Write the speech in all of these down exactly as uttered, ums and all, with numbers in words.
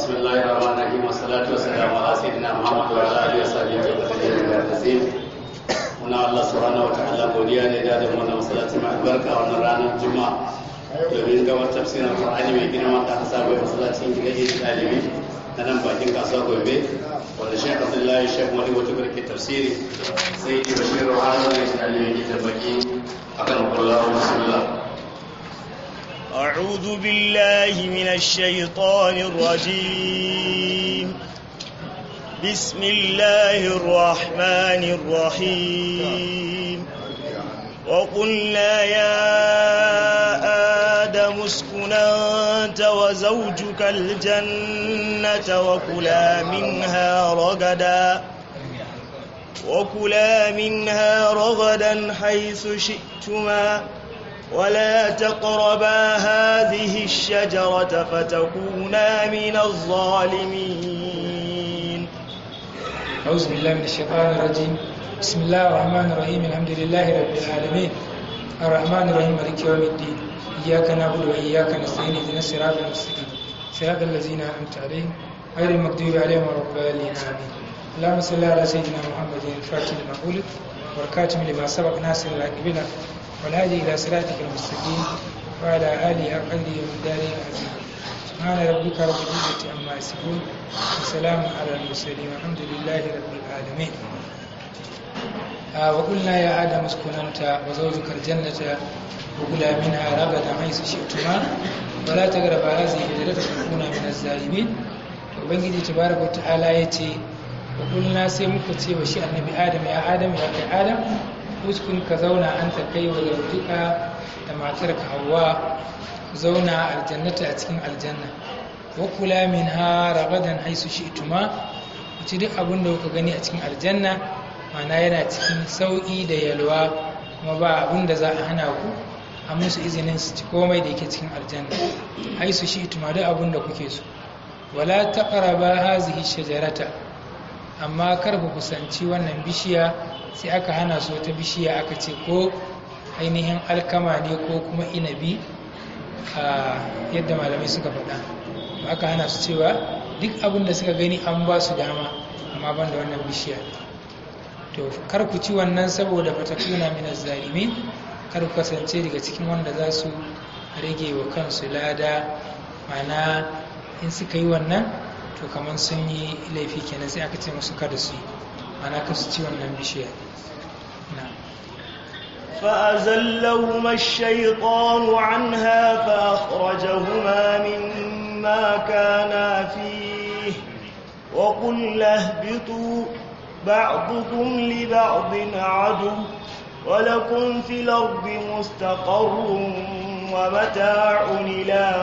بسم الله الرحمن الرحيم والصلاة والسلام على سيدنا محمد وعلى آله وصحبه وسلم. muna Allah subhanahu wa ta'ala godiya ne da mu wannan masallaci mai albarka wannan ranar juma'a domin gaba tafsirin Qur'ani mai girma da aka saba masallacin gidaje da dalibi na nan bakin kasuwa gobe wanda Sheikh Abdullahi Sheikh Mali wato barke tafsiri sai Ibn Bashir Rohani da dalibi da baki akan kullahu bismillah. أعوذ بالله من الشيطان الرجيم بسم الله الرحمن الرحيم وقلنا يا آدم اسكن أنت وزوجك الجنة وكلا منها رغدا وكلا منها رغدا حيث شئتما ولا تقربا هذه الشجرة فتكونا من الظالمين. أعوذ بالله من الشيطان الرجيم. بسم الله الرحمن الرحيم. الحمد لله رب العالمين الرحمن الرحيم مالك يوم الدين إياك نعبد وإياك نستعين اهدنا الصراط المستقيم صراط الذين أنعمت عليهم غير المغضوب عليهم ولا الضالين آمين. اللهم صل على سيدنا محمد الفاتح لما أغلق والخاتم لما سبق ناصر الحق بالحق والهادي إلى صراطك المستقيم وعلى آله حق قدره ومقداره العظيم. سبحان ربك رب العزة عما يصفون وسلام على المرسلين والحمد لله رب العالمين. آه وقلنا يا آدم اسكن أنت وزوجك الجنة وكلا منها رغدا حيث شئتما ولا تقربا هذه الشجرة فتكونا من الظالمين. وبنجي تبارك وتعالى يتي وقلنا سيمكتي وشيء النبي آدم يا آدم يا آدم uskun ka zauna an ta kai wa zartuka da matarka Hawwa zauna aljannata a cikin aljanna wa kula minha ragadan haisu shi'tuma ci duk abin da kuka gani a cikin aljanna mana yana cikin sauki da yalwa kuma ba abin da za a hana ku a musu izinin su ci komai da yake cikin aljanna haisu shi'tuma duk abin da kuke so wala taqraba hazihi shajarata amma kar ku kusanci wannan bishiya sai aka hana su wata bishiya aka ce ko ainihin alkama ne ko kuma inabi a yadda malamai suka faɗa aka hana su cewa duk abin da suka gani an ba su dama amma ban da wannan bishiya to kar ku ci wannan saboda fatakuna min az-zalimin kar ku kasance daga cikin wanda za su rage wa kansu lada mana in suka yi wannan to kamar sun yi laifi kenan sai aka ce musu kada su yi ana kasu ci wannan bishiya na فأزلهما الشيطان عنها فأخرجهما مما كانا فيه وقلنا اهبطوا بعضكم لبعض عدو ولكم في الأرض مستقر ومتاع إلى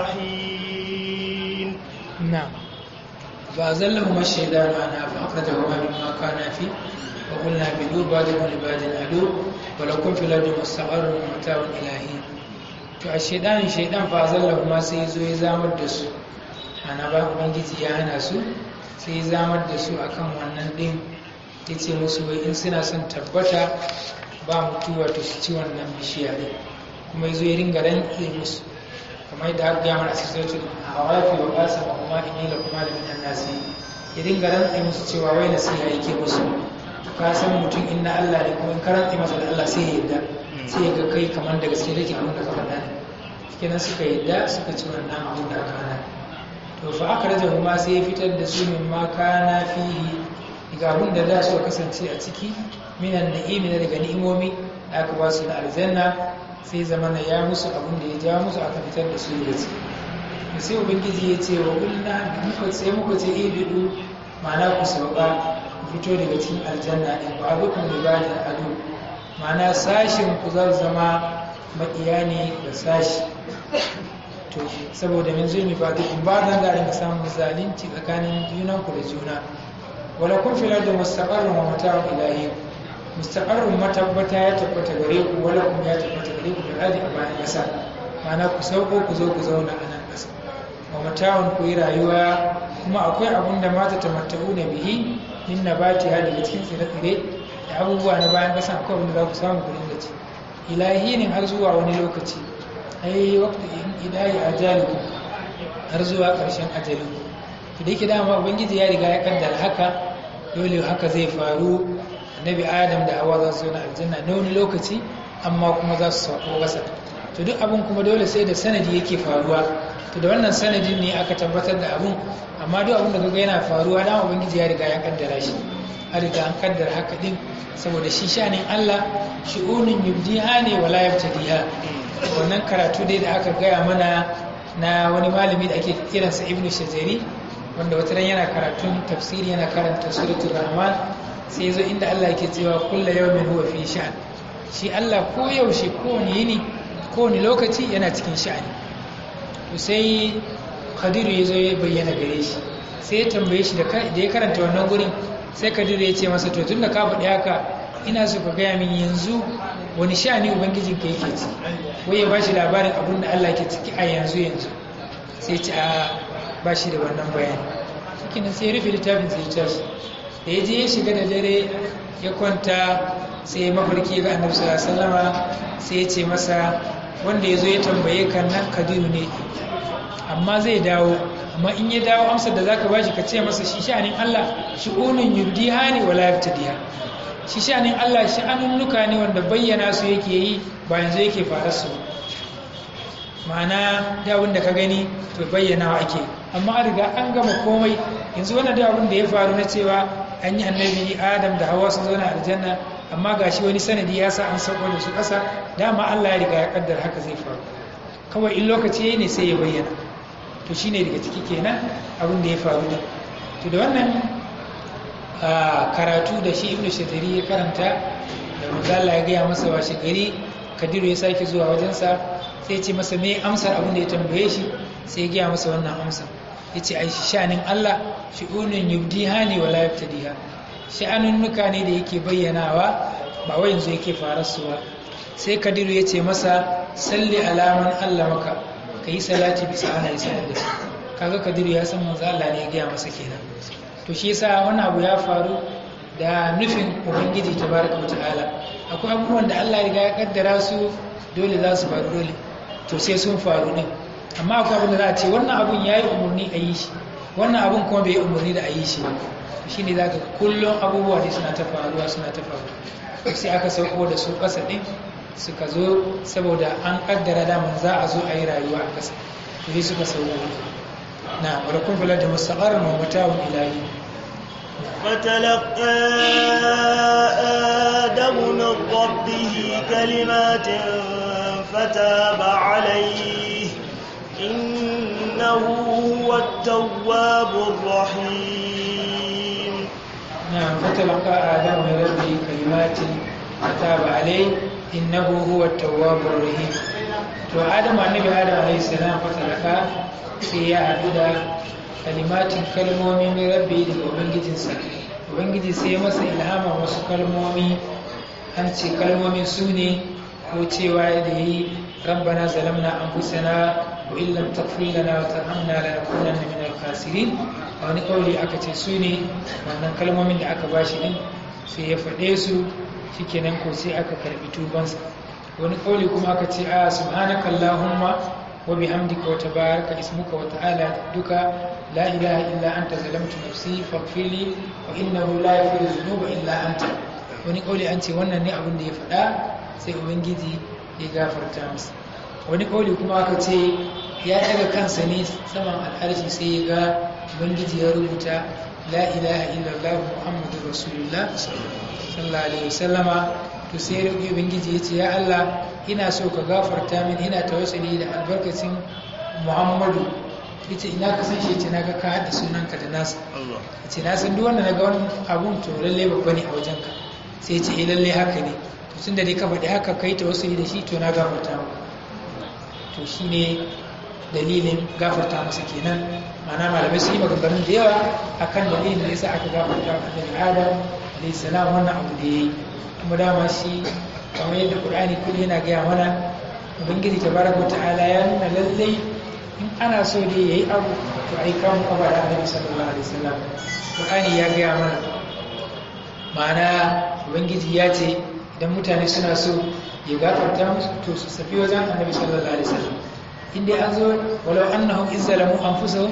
حين. نعم فأزلهما الشيطان عنها فأخرجهما مما كانا فيه وقلنا اهبطوا بعضكم لبعض عدو ولكم في الأرض مستقر ومتاع إلى حين. to a shaidan shaidan fa azallahuma sai zo ya zamar da su ana ba ubangiji ya hana su sai ya zamar da su akan wannan din yace musu wai in suna son tabbata ba mutuwa to su ci wannan bishiya ne kuma yazo ya ringa rantse musu kamar da aka gaya mana sassautun hawafi wa ƙasa ma kuma inni la kuma da minan nasi ya dinga rantse musu cewa wai nasiha yake musu ka san mutum inna Allah ne kuma in ka rantse masa da Allah sai ya yadda sai ya ga kai kamar da gaske kake abin da ka faɗa ne kenan suka yadda suka ci wannan abin da aka hana to fa aka raja kuma sai ya fitar da su min ma kana fihi daga abin da za su kasance a ciki minan na'imi daga ni'imomi da aka ba su na aljanna sai zamana ya musu abin da ya ja musu aka fitar da su da su da sai ubangiji ya ce wa kulna muka sai muka ce ibidu ma'ana ku sauka ku fito daga cikin aljanna din ba dukkan ibadin adu ma'ana sashin ku za zama makiya ne da sashi to saboda min zulmi ba dukkan ba dan da rinka samun zalunci tsakanin junan ku da juna wala kun filar da mustaqarrun wa mata'u ilahi mustaqarrun matabbata ya tabbata gare ku wala kun ya tabbata gare ku da hadi a bayan ƙasa mana ku sauko ku zo ku zauna a nan ƙasa wa mata'un ku yi rayuwa kuma akwai abun da mata tamatta'u na bihi min nabati ha daga cikin tsire-tsire da abubuwa na bayan ƙasa akwai abin da za ku samu ku dinga ci ilahi ne har zuwa wani lokaci ai waqti idayi ajalikum har zuwa ƙarshen ajalinku to da yake dama ubangiji ya riga ya kaddara haka dole haka zai faru. Annabi Adam da Hawwa za su zo na aljanna na wani lokaci amma kuma za su sauko ƙasa. To duk abin kuma dole sai da sanadi yake faruwa. To da wannan sanadin ne aka tabbatar da abin, amma duk abin da kaga yana faruwa dama ubangiji ya riga ya kaddara shi. A riga an kaddara haka din saboda shi shanin Allah shu'unin yubdiha ne wala yabtadiha. Wannan karatu dai da aka gaya mana na wani malami da ake kiransa Ibn Shajari, wanda wata ran yana karatun tafsiri yana karanta suratul Rahman, sai zo inda Allah yake cewa kullu yawmin huwa fi sha'an. Shi Allah ko yaushe ko ne yini ko ne lokaci yana cikin sha'ani. To sai Khadiru ya zo ya bayyana gare shi, sai ya tambaye shi da ya karanta wannan gurin, sai Khadiru ya ce masa to tunda ka faɗi haka ina so ka gaya min yanzu wani sha'ani ubangijin ka yake ci, wai ya bashi labarin abin da Allah ke ciki a yanzu yanzu. Sai ya ce a ba shi da wannan bayani. Cikin sai ya rufe littafin sai ya tashi, da ya je ya shiga da dare ya kwanta, sai ya mafarki ga Annabi sallallahu alaihi wasallama, sai ya ce masa wanda ya zo ya tambaye ka nan Khadiru ne, amma zai dawo, amma in ya dawo amsar da zaka bashi ka ce masa shi sha'anin Allah shu'unun yubdiha ne wala yabtadiha. Shi sha'anin Allah sha'anunnuka ne wanda bayyana su yake yi ba yanzu yake fara su. Ma'ana da abin da ka gani to bayyanawa ake, amma an riga an gama komai. Yanzu wannan da abin da ya faru na cewa an yi annabi Adam da Hawwa sun zauna aljanna, amma gashi wani sanadi ya sa an sauko da su ƙasa, dama Allah ya riga ya kaddara haka zai faru. Kawai in lokaci ne sai ya bayyana. To shine daga ciki kenan abin da ya faru da. To da wannan karatu da shi Ibn Shajari ya karanta, da manzo Allah ya gaya masa washe gari Khadiru ya sake zuwa wajensa, sai ce masa me amsar abin da ya tambaye shi, sai ya gaya masa wannan amsa. Ya ce ai sha'anin Allah shi'unun yubdiha ne wala yabtadiha. Sha'anunnuka ne da yake bayyanawa ba wai yanzu yake fara su ba. Sai Khadiru ya ce masa salli alaman Allah maka, ka yi salati bisa ana yi sanar da shi. Kaga Khadiru ya san manzo Allah ne ya gaya masa kenan. To shi yasa wannan abu ya faru da nufin ubangiji tabaraka wataala. Akwai abubuwan da Allah ya riga ya kaddara su dole za su faru dole, to sai sun faru din. Amma akwai abin da za a ce wannan abun ya yi umarni a yi shi, wannan abun kuma bai yi umarni da a yi shi ba. Shi ne za ka kullum abubuwa da suna ta faruwa suna ta faruwa. Sai aka sauko da su ƙasa ɗin suka zo saboda an kaddara daman za a zo a yi rayuwa a ƙasa. To sai suka sauko. Na ولكم في الأرض مستقر ومتاع إلى حين. فتلقى آدم من ربه كلمات فتاب عليه إنه هو التواب الرحيم. نعم فتلقى آدم من ربه كلمات فتاب عليه إنه هو التواب الرحيم. to Adamu annabi Adam alayhi salam fatalaka sai ya haɗu da kalimatin kalmomi mai rabbi daga ubangijinsa. Ubangiji sai ya masa ilhama wasu kalmomi, an ce kalmomin su ne ko cewa da yi rabbana zalamna anfusana wa illam taghfir lana wa tarhamna lanakunanna minal khasirin. A wani kauli aka ce su ne wannan kalmomin da aka bashi din, sai ya faɗe su shikenan ko sai aka karɓi tubansa. Wani kauli kuma aka ce a subhanaka allahumma wa bihamdika wa tabaraka ismuka wa ta'ala duka la ilaha illa anta zalamtu nafsi faghfirli wa innahu la yaghfiru dhunuba illa anta. Wani kauli an ce wannan ne abin da ya faɗa sai ubangiji ya gafarta masa. Wani kauli kuma aka ce ya daga kansa ne saman al'arshi sai ya ga ubangiji ya rubuta la ilaha illallah muhammadur rasulullah sallallahu alaihi wasallama. To sai roƙi ubangiji ya ce ya Allah ina so ka gafarta min, ina tawassuli da albarkacin Muhammadu. Yace ina ka san shi, yace naga ka hada sunanka da nasa. Yace na san duk wanda naga wannan abun to lalle babba ne a wajenka. Sai yace eh lalle haka ne. To tunda dai ka faɗi haka kai tawassuli da shi to na gafarta maka. To shine dalilin gafarta masa kenan. Ma'ana malamai su yi maganganun da yawa akan dalilin da yasa aka gafarta wa Annabi Adam alayhi salam wannan abu da yayi. Kuma dama shi kamar yadda Qur'ani kullu yana gaya mana, ubangiji tabaraka ta'ala ya nuna lallai in ana so da yayi abu to ai kawo kaba da Annabi sallallahu alaihi wasallam. Qur'ani ya gaya mana, ma'ana ubangiji ya ce idan mutane suna so ya gafarta musu to su safi wajen Annabi sallallahu alaihi wasallam. Inda an zo walau annahum izzalamu anfusahum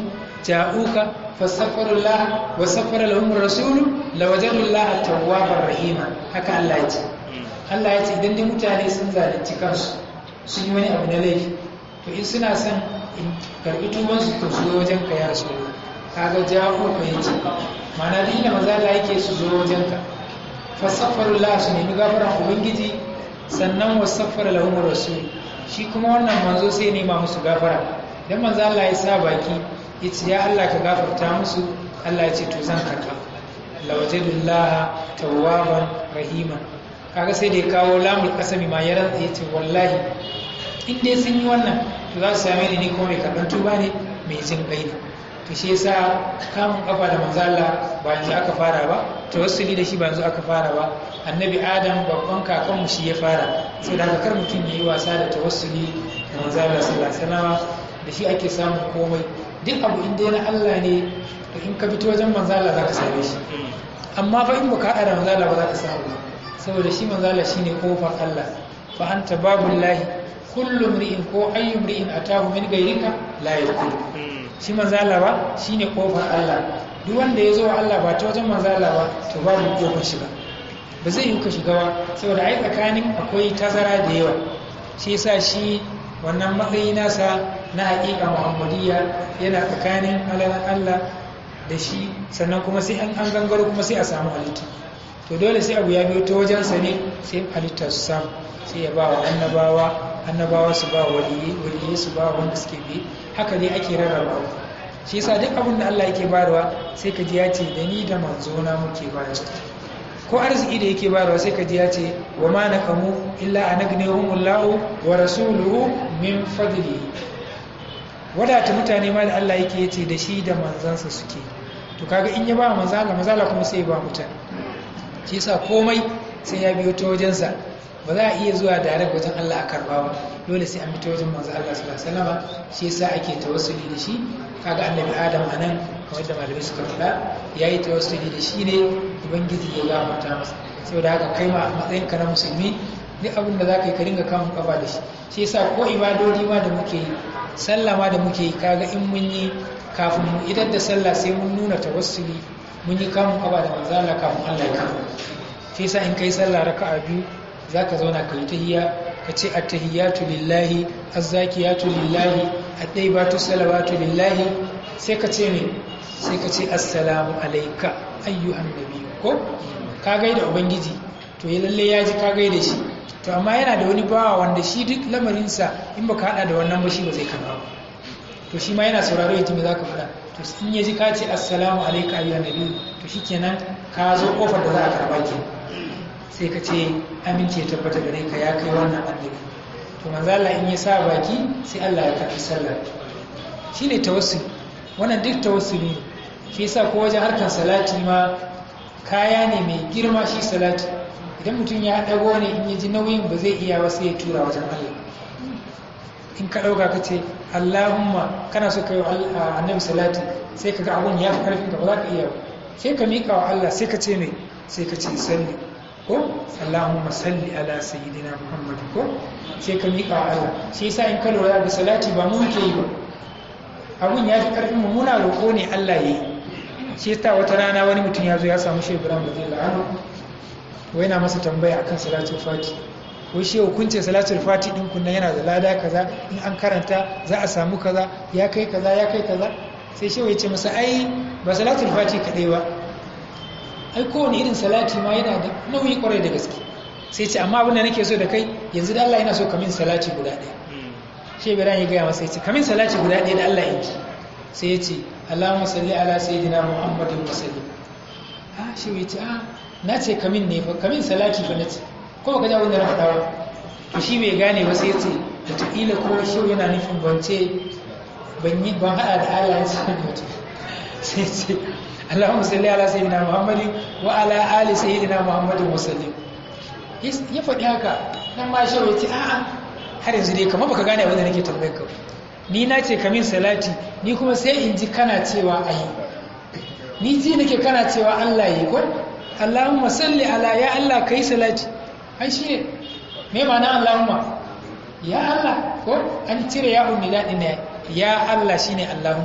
ja'uka fastaghfirullah wa saffara lahum rasulu lawajadullaha tawwabar rahima haka Allah ya ce Allah ya ce idan dai mutane sun zalunci kansu sun yi wani abu na laifi to in suna son in karbi tuban su to su wajen ka ya rasu kaga ja'uka yace ma'ana duk inda maza Allah yake su zo wajen ka fastaghfirullah su nemi gafaran ubangiji sannan wa saffara lahum rasul shi kuma wannan manzo sai nema musu gafara dan manzo Allah ya sa baki yace ya Allah ka gafarta musu Allah ya ce to zan karba lawajadullaha tawwaban rahima kaga sai da ya kawo lamul qasami ma ya rantsa yace wallahi in dai sun yi wannan to za su same ni ni kuma mai karban tuba ne mai jin kai ne to shi yasa kamun kafa da manzo Allah ba yanzu aka fara ba tawassuli da shi ba yanzu aka fara ba annabi adam babban kakan mu shi ya fara sai da kar mutum yayi wasa da tawassuli da manzo Allah sallallahu alaihi wasallam da shi ake samun komai duk abu inda na Allah ne to in ka fito wajen manzo Allah zaka same shi amma fa in baka hada da manzo Allah ba za ka samu saboda shi manzo Allah shine kofar Allah fa anta babullahi kullu mri'in ko ayyu mri'in atahu min ghayrika la yadkhul shi manzo Allah ba shine kofar Allah duk wanda ya zo Allah ba ta wajen manzo Allah ba to babu kofar shiga ba zai yi ka shiga ba saboda ai tsakanin akwai tazara da yawa shi yasa shi wannan matsayi nasa na haƙiƙa muhammadiyya yana tsakanin alalan Allah da shi sannan kuma sai an an gangaro kuma sai a samu halitta to dole sai abu ya biyo ta wajensa ne sai halitta su samu sai ya ba wa annabawa annabawa su ba waliyyi waliyyi su ba wanda suke bi haka dai ake rarraba shi yasa duk abin da Allah yake bayarwa sai ka ji ya ce da ni da manzona muke bayarwa ko arziki da yake bayarwa sai ka ji ya ce wa ma naqamu illa an aghnihumullahu wa rasuluhu min fadlihi wadata mutane ma da Allah yake yace da shi da manzansa suke to kaga in ya ba manzala manzala kuma sai ya ba mutane shi yasa komai sai ya biyo ta wajensa ba za a iya zuwa direct wajen Allah a karba ba dole sai an bi ta wajen manzo Allah sallallahu alaihi wasallam shi yasa ake tawassuli da shi kaga annabi Adam anan kamar da malamai suka faɗa yayi tawassuli da shi ne ubangiji ya gafarta masa saboda haka kai ma matsayin ka na musulmi duk abin da zaka yi ka dinga kamun kafa da shi shi yasa ko ibadodi ma da muke yi sallah ma da muke yi kaga in mun yi kafin mu idan da sallah sai mun nuna tawassuli mun yi kamun kafa da manzo Allah kafin Allah ya kama shi yasa in kai sallah raka'a biyu zaka zauna ka yi tahiyya ka ce at-tahiyyatu lillahi az-zakiyatu lillahi at-tayyibatu salawatu lillahi sai ka ce me sai ka ce assalamu alayka ayyuhan nabiy ko ka gaida ubangiji to ya lalle ya ji ka gaida shi to amma yana da wani bawa wanda shi duk lamarin sa in baka hada da wannan ba shi ba zai karba ba to shi ma yana sauraro yaji me zaka faɗa to in ya ji ka ce assalamu alayka ayyuhan nabiy to shikenan ka zo kofar da za a karba ki sai ka ce amince ya tabbata gare ka ya kai wannan annabi to manzo Allah in ya sa baki sai Allah ya karbi sallar shine tawassul wannan duk tawassuli ne shi yasa ko wajen harkar salati ma kaya ne mai girma shi salati idan mutum ya dago ne in ya ji nauyin ba zai iya ba sai ya tura wajen Allah in ka dauka ka ce Allahumma kana so kai annabi salati sai ka ga abun ya fi karfin ka ba za ka iya ba sai ka mika wa Allah sai ka ce me sai ka ce salli ko Allahumma salli ala sayyidina Muhammad ko sai ka miƙa wa Allah shi yasa in ka lura da salati ba mu muke yi ba abun ya fi karfin mu muna roƙo ne Allah yayi shi yasa wata rana wani mutum ya zo ya samu Shehu Ibrahim radiyallahu anhu wai na masa tambaya akan salatul fati ko shi hukunce salatul fati din kunna yana da lada kaza in an karanta za a samu kaza ya kai kaza ya kai kaza sai shehu ya ce masa ai ba salatul fati kadai ba ai kowane irin salati ma yana da nauyi kwarai da gaske sai ce amma abinda nake so da kai yanzu da Allah yana so kamin salati guda ɗaya shi ibrahim ya gaya masa ya ce kamin salati guda ɗaya da Allah yanki sai ya ce Allahumma salli ala sayyidina Muhammadin wa sallim ah shi ya ce ah na ce kamin ne fa kamin salati fa nace ko baka ji abin da na faɗa ba to shi bai gane ba sai ya ce wataƙila ko shi yana nufin bance ban yi ban haɗa da Allah ya sani mutum sai ya ce Allahumma salli ala sayyidina Muhammadin wa ala ali sayyidina Muhammadin wa sallim ya faɗi haka nan ma shi ya ce a'a har yanzu dai kamar baka gane abin da nake tambayar ka ni na ce kamin salati ni kuma sai in ji kana cewa ayi ni ji nake kana cewa Allah yi ko Allahumma salli ala ya Allah kai salati ai shi me ma'ana Allahumma ya Allah ko an cire ya ummi dadin ne ya Allah shine Allahumma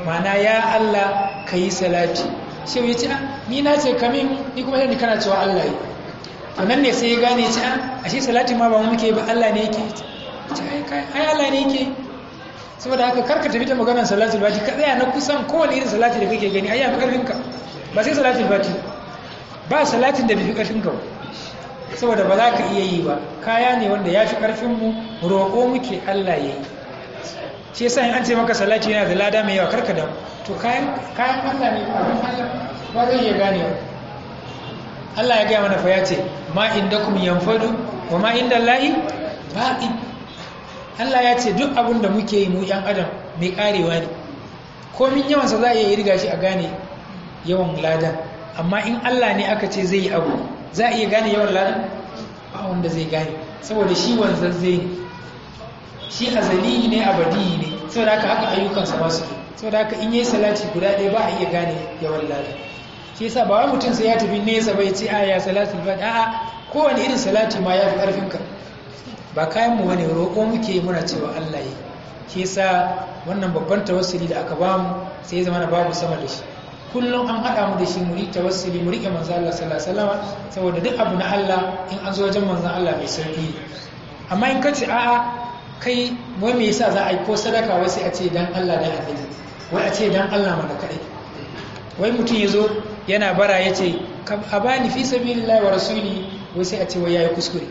ma'ana ya Allah ka yi salati shehu ya ce ni na ce kamin ni kuma yadda kana cewa Allah yi to nan ne sai ya gane ce ashe salati ma ba mu muke ba Allah ne yake ce ai Allah ne yake saboda haka karka tafi ta maganar salatul fati ka tsaya na kusan kowane irin salati da kake gani ai ya fi karfinka ba sai salatul fati ba salatin da bai fi karfinka ba saboda ba za ka iya yi ba kaya ne wanda ya fi karfinmu roƙo muke Allah ya yi shi yasa in an ce maka salati yana da lada mai yawa karka da to kayan kayan Allah ne ba zai iya gane ba Allah ya gaya mana fa ya ce ma indakum yanfadu wa ma inda Allahi baqi Allah ya ce duk abin da muke yi mu yan adam mai karewa ne komin yawansa za a iya riga shi a gane yawan ladan amma in Allah ne aka ce zai yi abu za a iya gane yawan ladan ba wanda zai gane saboda shi wanzazze ne shi azali ne abadi ne saboda haka haka ayyukansa ba su saboda haka in yi salati guda ɗaya ba a iya gane yawan ladan shi yasa ba wai mutum sai ya tafi nesa bai ce a ya salati ba a'a kowane irin salati ma ya fi ƙarfin ka ba kayan mu bane roƙo muke muna cewa Allah yi shi yasa wannan babban tawassuli da aka bamu sai ya zama na babu sama da shi kullum an haɗa mu da shi mu riƙe tawassuli mu riƙe manzo Allah sallallahu alaihi wasallam saboda duk abu na Allah in an zo wajen manzo Allah mai sauki amma in kace a'a kai wai me yasa za a yi ko sadaka wai sai a ce dan Allah dan annabi wai a ce dan Allah mana kadai wai mutum yazo yana bara yace a bani fi sabilillahi wa rasuli wai sai a ce wai yayi kuskure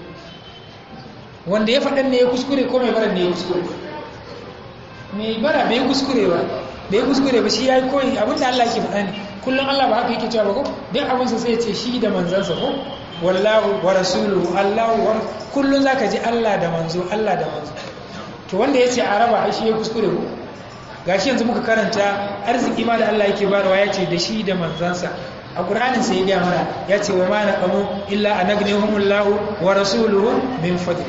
wanda ya faɗan ne ya kuskure ko mai bara ne ya kuskure mai bara bai kuskure ba bai kuskure ba shi yayi koyi abinda Allah yake faɗa ne kullum Allah ba haka yake cewa ba ko duk abin sa sai ya ce shi da manzansa ko wallahu wa rasuluhu Allahu wa kullum zaka ji Allah da manzo Allah da manzo to wanda yace araba ai shi ya kuskure ko gashi yanzu muka karanta arziki ma da Allah yake barawa yace da shi da manzansa a Qur'anin sai ya ga mana yace wa ma naqamu illa anagnihumullahu wa rasuluhu min fadli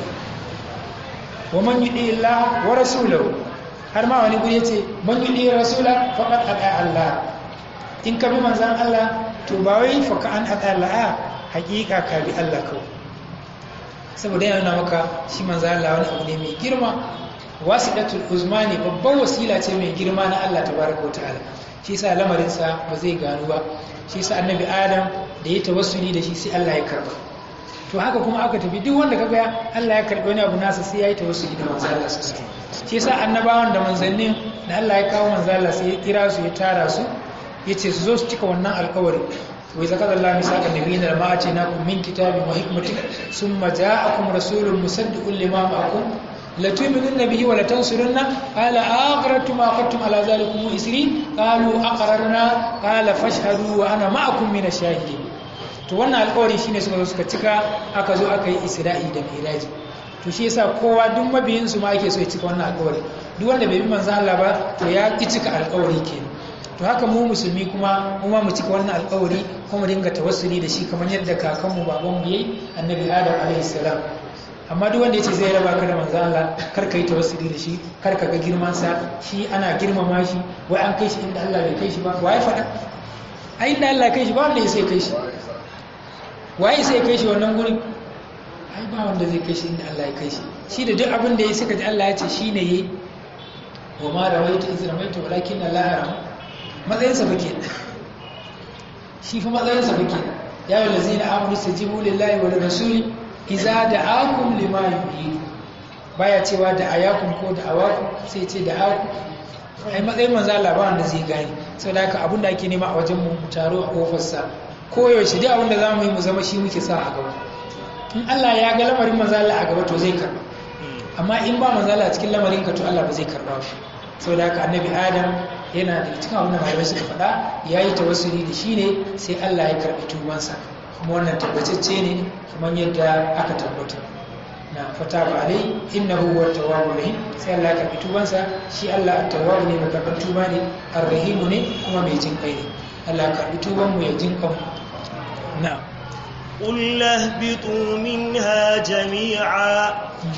wa man yuti Allah wa rasuluhu har ma wani guri yace man yuti rasula faqad ata Allah in ka bi manzan Allah to ba wai fa ka an ata Allah hakika ka bi Allah kawai saboda yana maka shi manzan Allah wani abu ne mai girma wasidatul uzmani babban wasila ce mai girma na Allah tabaraka wataala shi yasa lamarin sa ba zai gano ba shi yasa annabi Adam da ya tawassuli da shi sai Allah ya karba to haka kuma aka tafi duk wanda kaga Allah ya karbi wani abu nasa sai yayi tawassuli da manzan Allah sallallahu alaihi wasallam shi yasa annabawan da manzannin da Allah ya kawo manzan Allah sai ya kira su ya tara su yace su zo su cika wannan alƙawari wai zakar Allah misaka nabiyina ma atinakum min kitabin wa hikmatin summa ja'akum rasulun musaddiqun lima ma'akum la tu'minunna bihi wa la tansurunna qala aqrartum ma aqadtum ala zalikum isri qalu aqrarna qala fashhadu wa ana ma'akum min ash-shahidin to wannan alƙawari shine suka zo suka cika aka zo aka yi isra'i da miraji to shi yasa kowa duk mabiyin su ma ake so ya cika wannan alƙawari duk wanda bai bi manzon Allah ba to ya ki cika alƙawari kenan to haka mu musulmi kuma mu ma mu cika wannan alƙawari kuma dinga tawassuli da shi kamar yadda kakanmu babanmu yayi annabi Adam alaihi salam amma duk wanda yace zai raba ka da manzo Allah kar ka yi tawassuli da shi kar ka ga girman sa shi ana girmama shi wai an kai shi inda Allah bai kai shi ba wai faɗa ai inda Allah kai shi ba wanda sai kai shi wai sai kai shi wannan gurin ai ba wanda zai kai shi inda Allah ya kai shi shi da duk abin da yayi suka ji Allah ya ce shine yayi wa ma rawaitu iz rawaitu walakin Allah rama matsayinsa fa kenan shi fa matsayinsa fa kenan ya yi lazina amuru stajibu lillahi wa rasuli iza da'akum lima yuhyi baya cewa da ayakum ko da awakum sai ce da aku ai matsayin manzo Allah ba wanda zai gani saboda haka abinda ake nema a wajen mu mu taro a kofar sa koyaushe dai abinda zamu yi mu zama shi muke sa a gaba in Allah ya ga lamarin manzo Allah a gaba to zai karba amma in ba manzo Allah cikin lamarin ka to Allah ba zai karba ba saboda haka annabi Adam yana da cikin abin da malamai suka faɗa ya yi tawassuli da shi ne sai Allah ya karɓi tubansa kuma wannan tabbatacce ne kamar yadda aka tabbata na fata ba alai innahu huwa tawwabur rahim sai Allah ya karɓi tubansa shi Allah at-tawwab ne mai karɓar tuba ne ar-rahim ne kuma mai jin kai ne Allah ya karɓi tuban mu ya jin kan na قل اهبطوا منها جميعا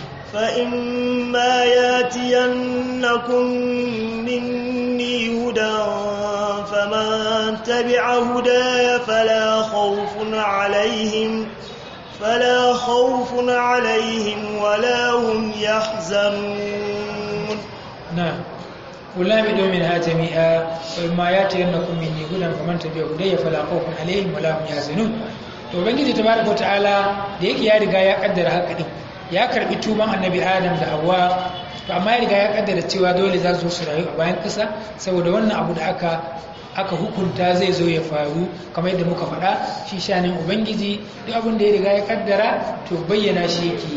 فإما ياتينكم مني هدى فمن تبع هداي فلا خوف عليهم فلا خوف عليهم ولا هم يحزنون نعم qulna bidu minha jami'a wa imma yatiyannakum minni hudan faman tabi'a hudayya fala khawfun alaihim wala hum yahzanun. To ubangiji tabaraka wa ta'ala da yake ya riga ya kaddara haka din, ya karbi tuban annabi Adam da Hawwa, to amma ya riga ya kaddara cewa dole za su su rayu a bayan kasa saboda wannan abu da aka aka hukunta zai zo ya faru. Kamar yadda muka faɗa, shi shanin ubangiji duk abin da ya riga ya kaddara to bayyana shi yake.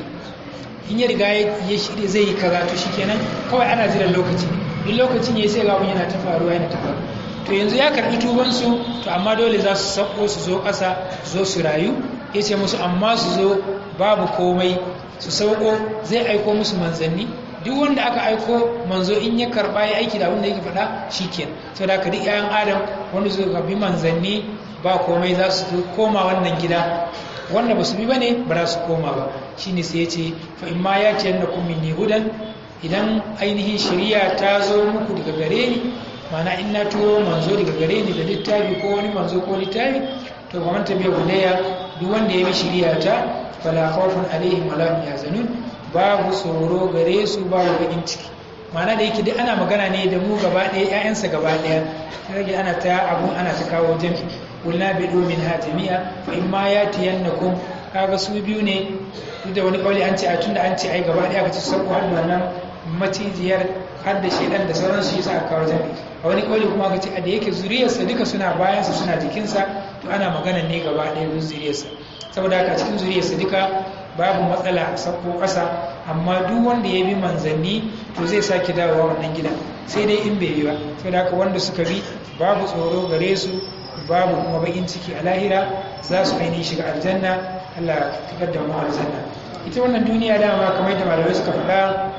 In ya riga ya shirya zai yi kaza to shikenan kawai ana jiran lokaci, in lokacin ya sai ga abin yana ta faruwa yana ta faruwa. To yanzu ya karɓi tubansu, to amma dole za su sako su zo ƙasa zo su rayu. Ya ce musu amma su zo babu komai, su sauko zai aiko musu manzanni. Duk wanda aka aiko manzo in ya karɓa ya aiki da abin da yake faɗa shi ke. Sau da ka duk ‘ya'yan adam wanda su bi manzanni ba komai za su koma wannan gida, wanda ba su bi ba ne ba za su koma ba. Shi ne sai ya ce fa in ma ya ce na kun minni hudan, idan ainihin shari'a ta zo muku daga gare ni, mana in na turo manzo daga gare ni da littafi ko wani manzo ko littafi, to ba manta bai gudaya duk wanda ya bi shari'a ta fala khawfun alaihim wala hum yahzanun, babu tsoro gare su babu bakin ciki. Mana da yake duk ana magana ne da mu gaba ɗaya ƴaƴansa gaba ɗaya, rage ana ta abun ana ta kawo jami'i. qulna bidu minha jami'a fa in ma yatiyannakum, kaga su biyu ne duk da wani kauli an ce a tunda an ce ai gaba ɗaya ka ci sako har wannan macijiyar har da shedan da sauransu shi sa aka kawo jami'i. A wani kauli kuma aka ce da yake zuriyarsa duka suna bayansa suna jikinsa, to ana magana ne gaba ɗaya duk zuriyarsa. Saboda haka cikin zuriyarsa duka babu matsala a sako ƙasa, amma duk wanda ya bi manzanni to zai sake dawowa wannan gidan, sai dai in bai yi ba. Saboda haka wanda suka bi babu tsoro gare su, babu kuma bakin ciki a lahira, za su ainihin shiga aljanna. Allah ka kaddama mu aljanna. Ita wannan duniya dama kamar da malamai suka faɗa,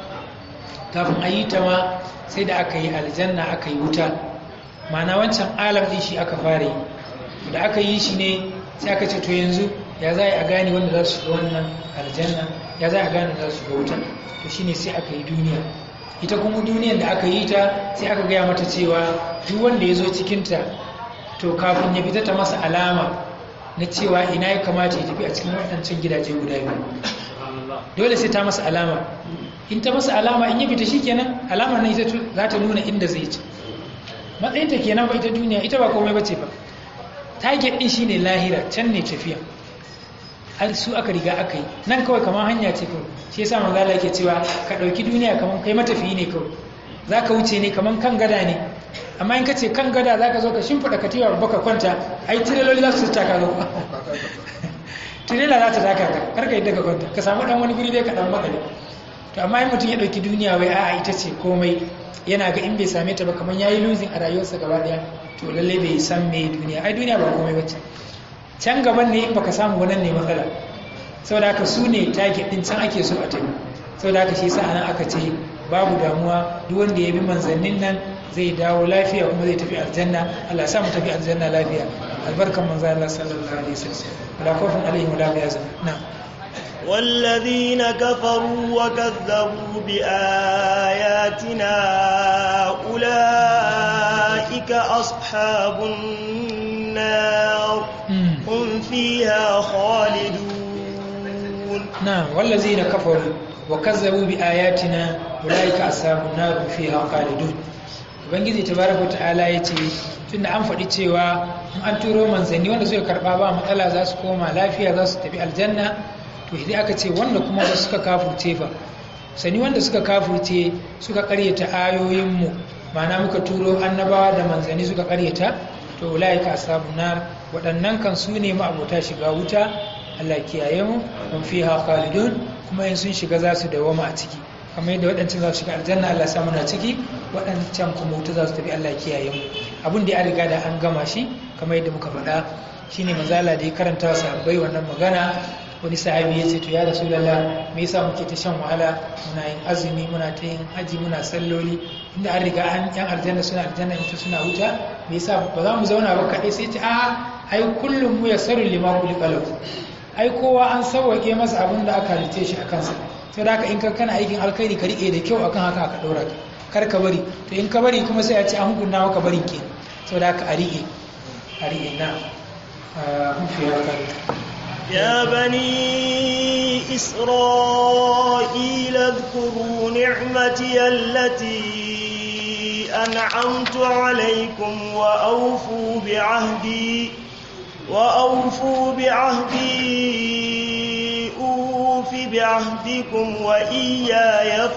kafin a yi ta ma sai da aka yi aljanna aka yi wuta. Ma'ana wancan alam ɗin shi aka fara yi, da aka yi shi ne sai aka ce to yanzu ya za a gane wanda za su shiga wannan aljanna, ya za a gane za su shiga wuta. To shine sai aka yi duniya. Ita kuma duniyar da aka yi ta sai aka gaya mata cewa duk wanda ya zo cikinta, to kafin ya fita ta masa alama na cewa ina ya kamata ya tafi a cikin waɗancan gidaje guda biyu. Dole sai ta masa alama. In ta masa alama in ya fita shi kenan, alamar nan ita za ta nuna inda zai ci. Matsayinta kenan ba ita duniya, ita ba komai bace ba. Target din shine lahira, can ne tafiya. Al su aka riga aka yi. Nan kawai kamar hanya ce kawai. Shi yasa manzo Allah yake cewa ka dauki duniya kamar kai matafiyi ne kawai. Zaka wuce ne kamar kan gada ne. Amma in kace kan gada zaka zo ka shimfida katiwa baka kwanta, ai tireloli za su taka zo. Tirela za ta taka ka, kar ka yi daga kwanta. Ka samu dan wani guri dai ka dan makale. To amma in mutum ya dauki duniya wai a'a ita ce komai, yana ga in bai same ta ba kamar yayi losing a rayuwarsa gaba daya, to lalle bai san me duniya. Ai duniya ba komai bace. Can gaban ne in baka samu wannan ne matsala. Saboda haka su ne target din can ake so a tafi. Saboda haka shi yasa anan aka ce babu damuwa, duk wanda ya bi manzannin nan zai dawo lafiya kuma zai tafi aljanna. Allah ya sa mu tafi aljanna lafiya. Albarkan manzo Allah sallallahu alaihi wasallam. Wala khawfun alaihim wala hum yahzanun. Na'am. والذين كفروا وكذبوا بآياتنا أولئك أصحاب النار هم فيها خالدون. نعم. والذين كفروا وكذبوا بآياتنا أولئك أصحاب النار هم فيها خالدون. Ubangiji tabaraka ta'ala yace tunda an faɗi cewa in an turo manzanni wanda suka karba ba matsala za su koma lafiya za su tafi aljanna, to idan aka ce wanda kuma ba suka kafurce ba, sani wanda suka kafurce suka karyata ayoyinmu, ma'ana muka turo annabawa da manzanni suka karyata, to ulaika ashabun nar, waɗannan kan su ne ma'abota shiga wuta. Allah kiyaye mu, hum fiha khalidun, kuma in sun shiga za su dawama a ciki, kamar yadda waɗancan za su shiga aljanna Allah sa muna ciki, waɗancan kuma wuta za su tafi. Allah kiyaye mu. Abin da ya riga da an gama shi, kamar yadda muka faɗa, shine manzala da ya karanta sahabbai wannan magana. Wani sahabi ya ce to ya Rasulullah, me yasa muke ta shan wahala, muna yin azumi, muna ta yin haji, muna salloli, inda an riga an yan aljanna suna aljanna ita suna wuta, me yasa ba za mu zauna ba kaɗai? Sai ce a ai kullum mu yassaru lima kulika lahu, ai kowa an sauwake masa abin da aka halice shi a kansa. Sai da haka in ka kana aikin alkhairi ka riƙe da kyau akan haka aka ɗora ka, kar ka bari. To in ka bari kuma sai a ce an hukunta maka barin ke. Sai da haka a riƙe a riƙe na mun fi haka. يا بني إسرائيل اذكروا نعمتي التي أنعمت عليكم وأوفوا بعهدي وأوفوا بعهدي أوف بعهدكم وإياي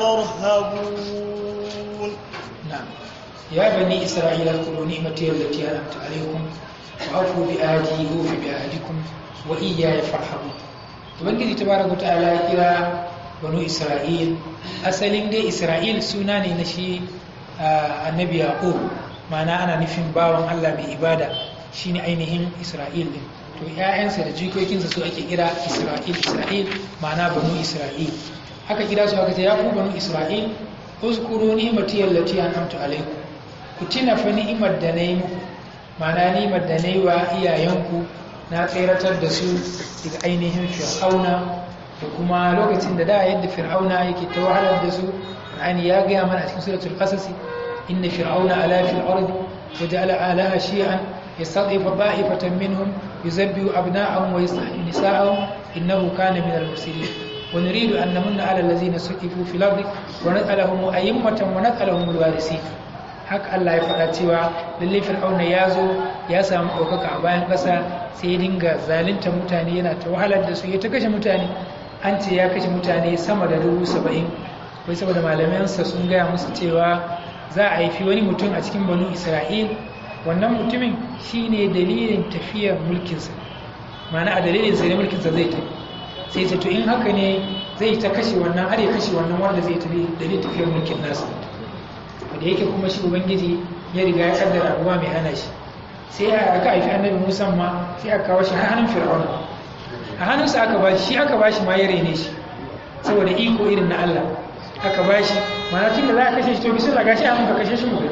فارهبون. نعم. يا بني إسرائيل اذكروا نعمتي التي أنعمت عليكم وأوفوا بعهدي أوف بعهدكم وإياي فارهبون. Ubangiji tabaraka ta'ala ya kira banu Isra'il. Asalin dai Isra'il suna ne na shi annabi Yaqub, ma'ana ana nufin bawan Allah mai ibada, shine ainihin Isra'il din. To ƴaƴansa da jikokinsa su ake kira Isra'il Isra'il ma'ana banu Isra'il. Aka kira su aka ce ya ku banu Isra'il uzkuru ni'mati allati an'amtu alaykum. Ku tuna fa ni'imar da nayi muku, ma'ana ni'imar da nayi wa iyayenku na tseratar da su daga ainihin fir'auna, da kuma lokacin da da yadda fir'auna yake ta wahalar da su. Qur'ani ya gaya mana a cikin suratul qasas inna fir'auna ala fil ardi wa ja'ala alaha shi'an yastad'ifu da'ifatan minhum yuzabbihu abna'ahum wa yastahyi nisa'ahum innahu kana minal mufsidin wa nuridu an namunna 'ala allazina suqifu fil ardi wa naj'alahum a'immatan wa naj'alahum al-warithin. Haka Allah ya faɗa cewa lalle fir'auna ya zo ya samu ɗaukaka a bayan ƙasa, sai ya dinga zalunta mutane, yana ta wahalar da su, ya ta kashe mutane. An ce ya kashe mutane sama da dubu saba'in. Wai saboda malamansa sun gaya musu cewa za a haifi wani mutum a cikin banu Isra'il, wannan mutumin shine dalilin tafiyar mulkinsa, ma'ana a dalilin sa ne mulkinsa zai tafi. Sai ce to in haka ne zai ta kashe wannan har ya kashe wannan wanda zai tafi dalilin tafiyar mulkin nasa. Da yake kuma shi ubangiji ya riga ya kaddara ruwa mai hana shi, sai aka haifi annabi Musa ma sai aka kawo shi har hannun fir'auna. A hannunsa aka ba shi aka ba shi ma ya rene shi saboda iko irin na Allah. Aka ba shi mana tun da za a kashe shi to bismillah gashi a muka kashe shi mu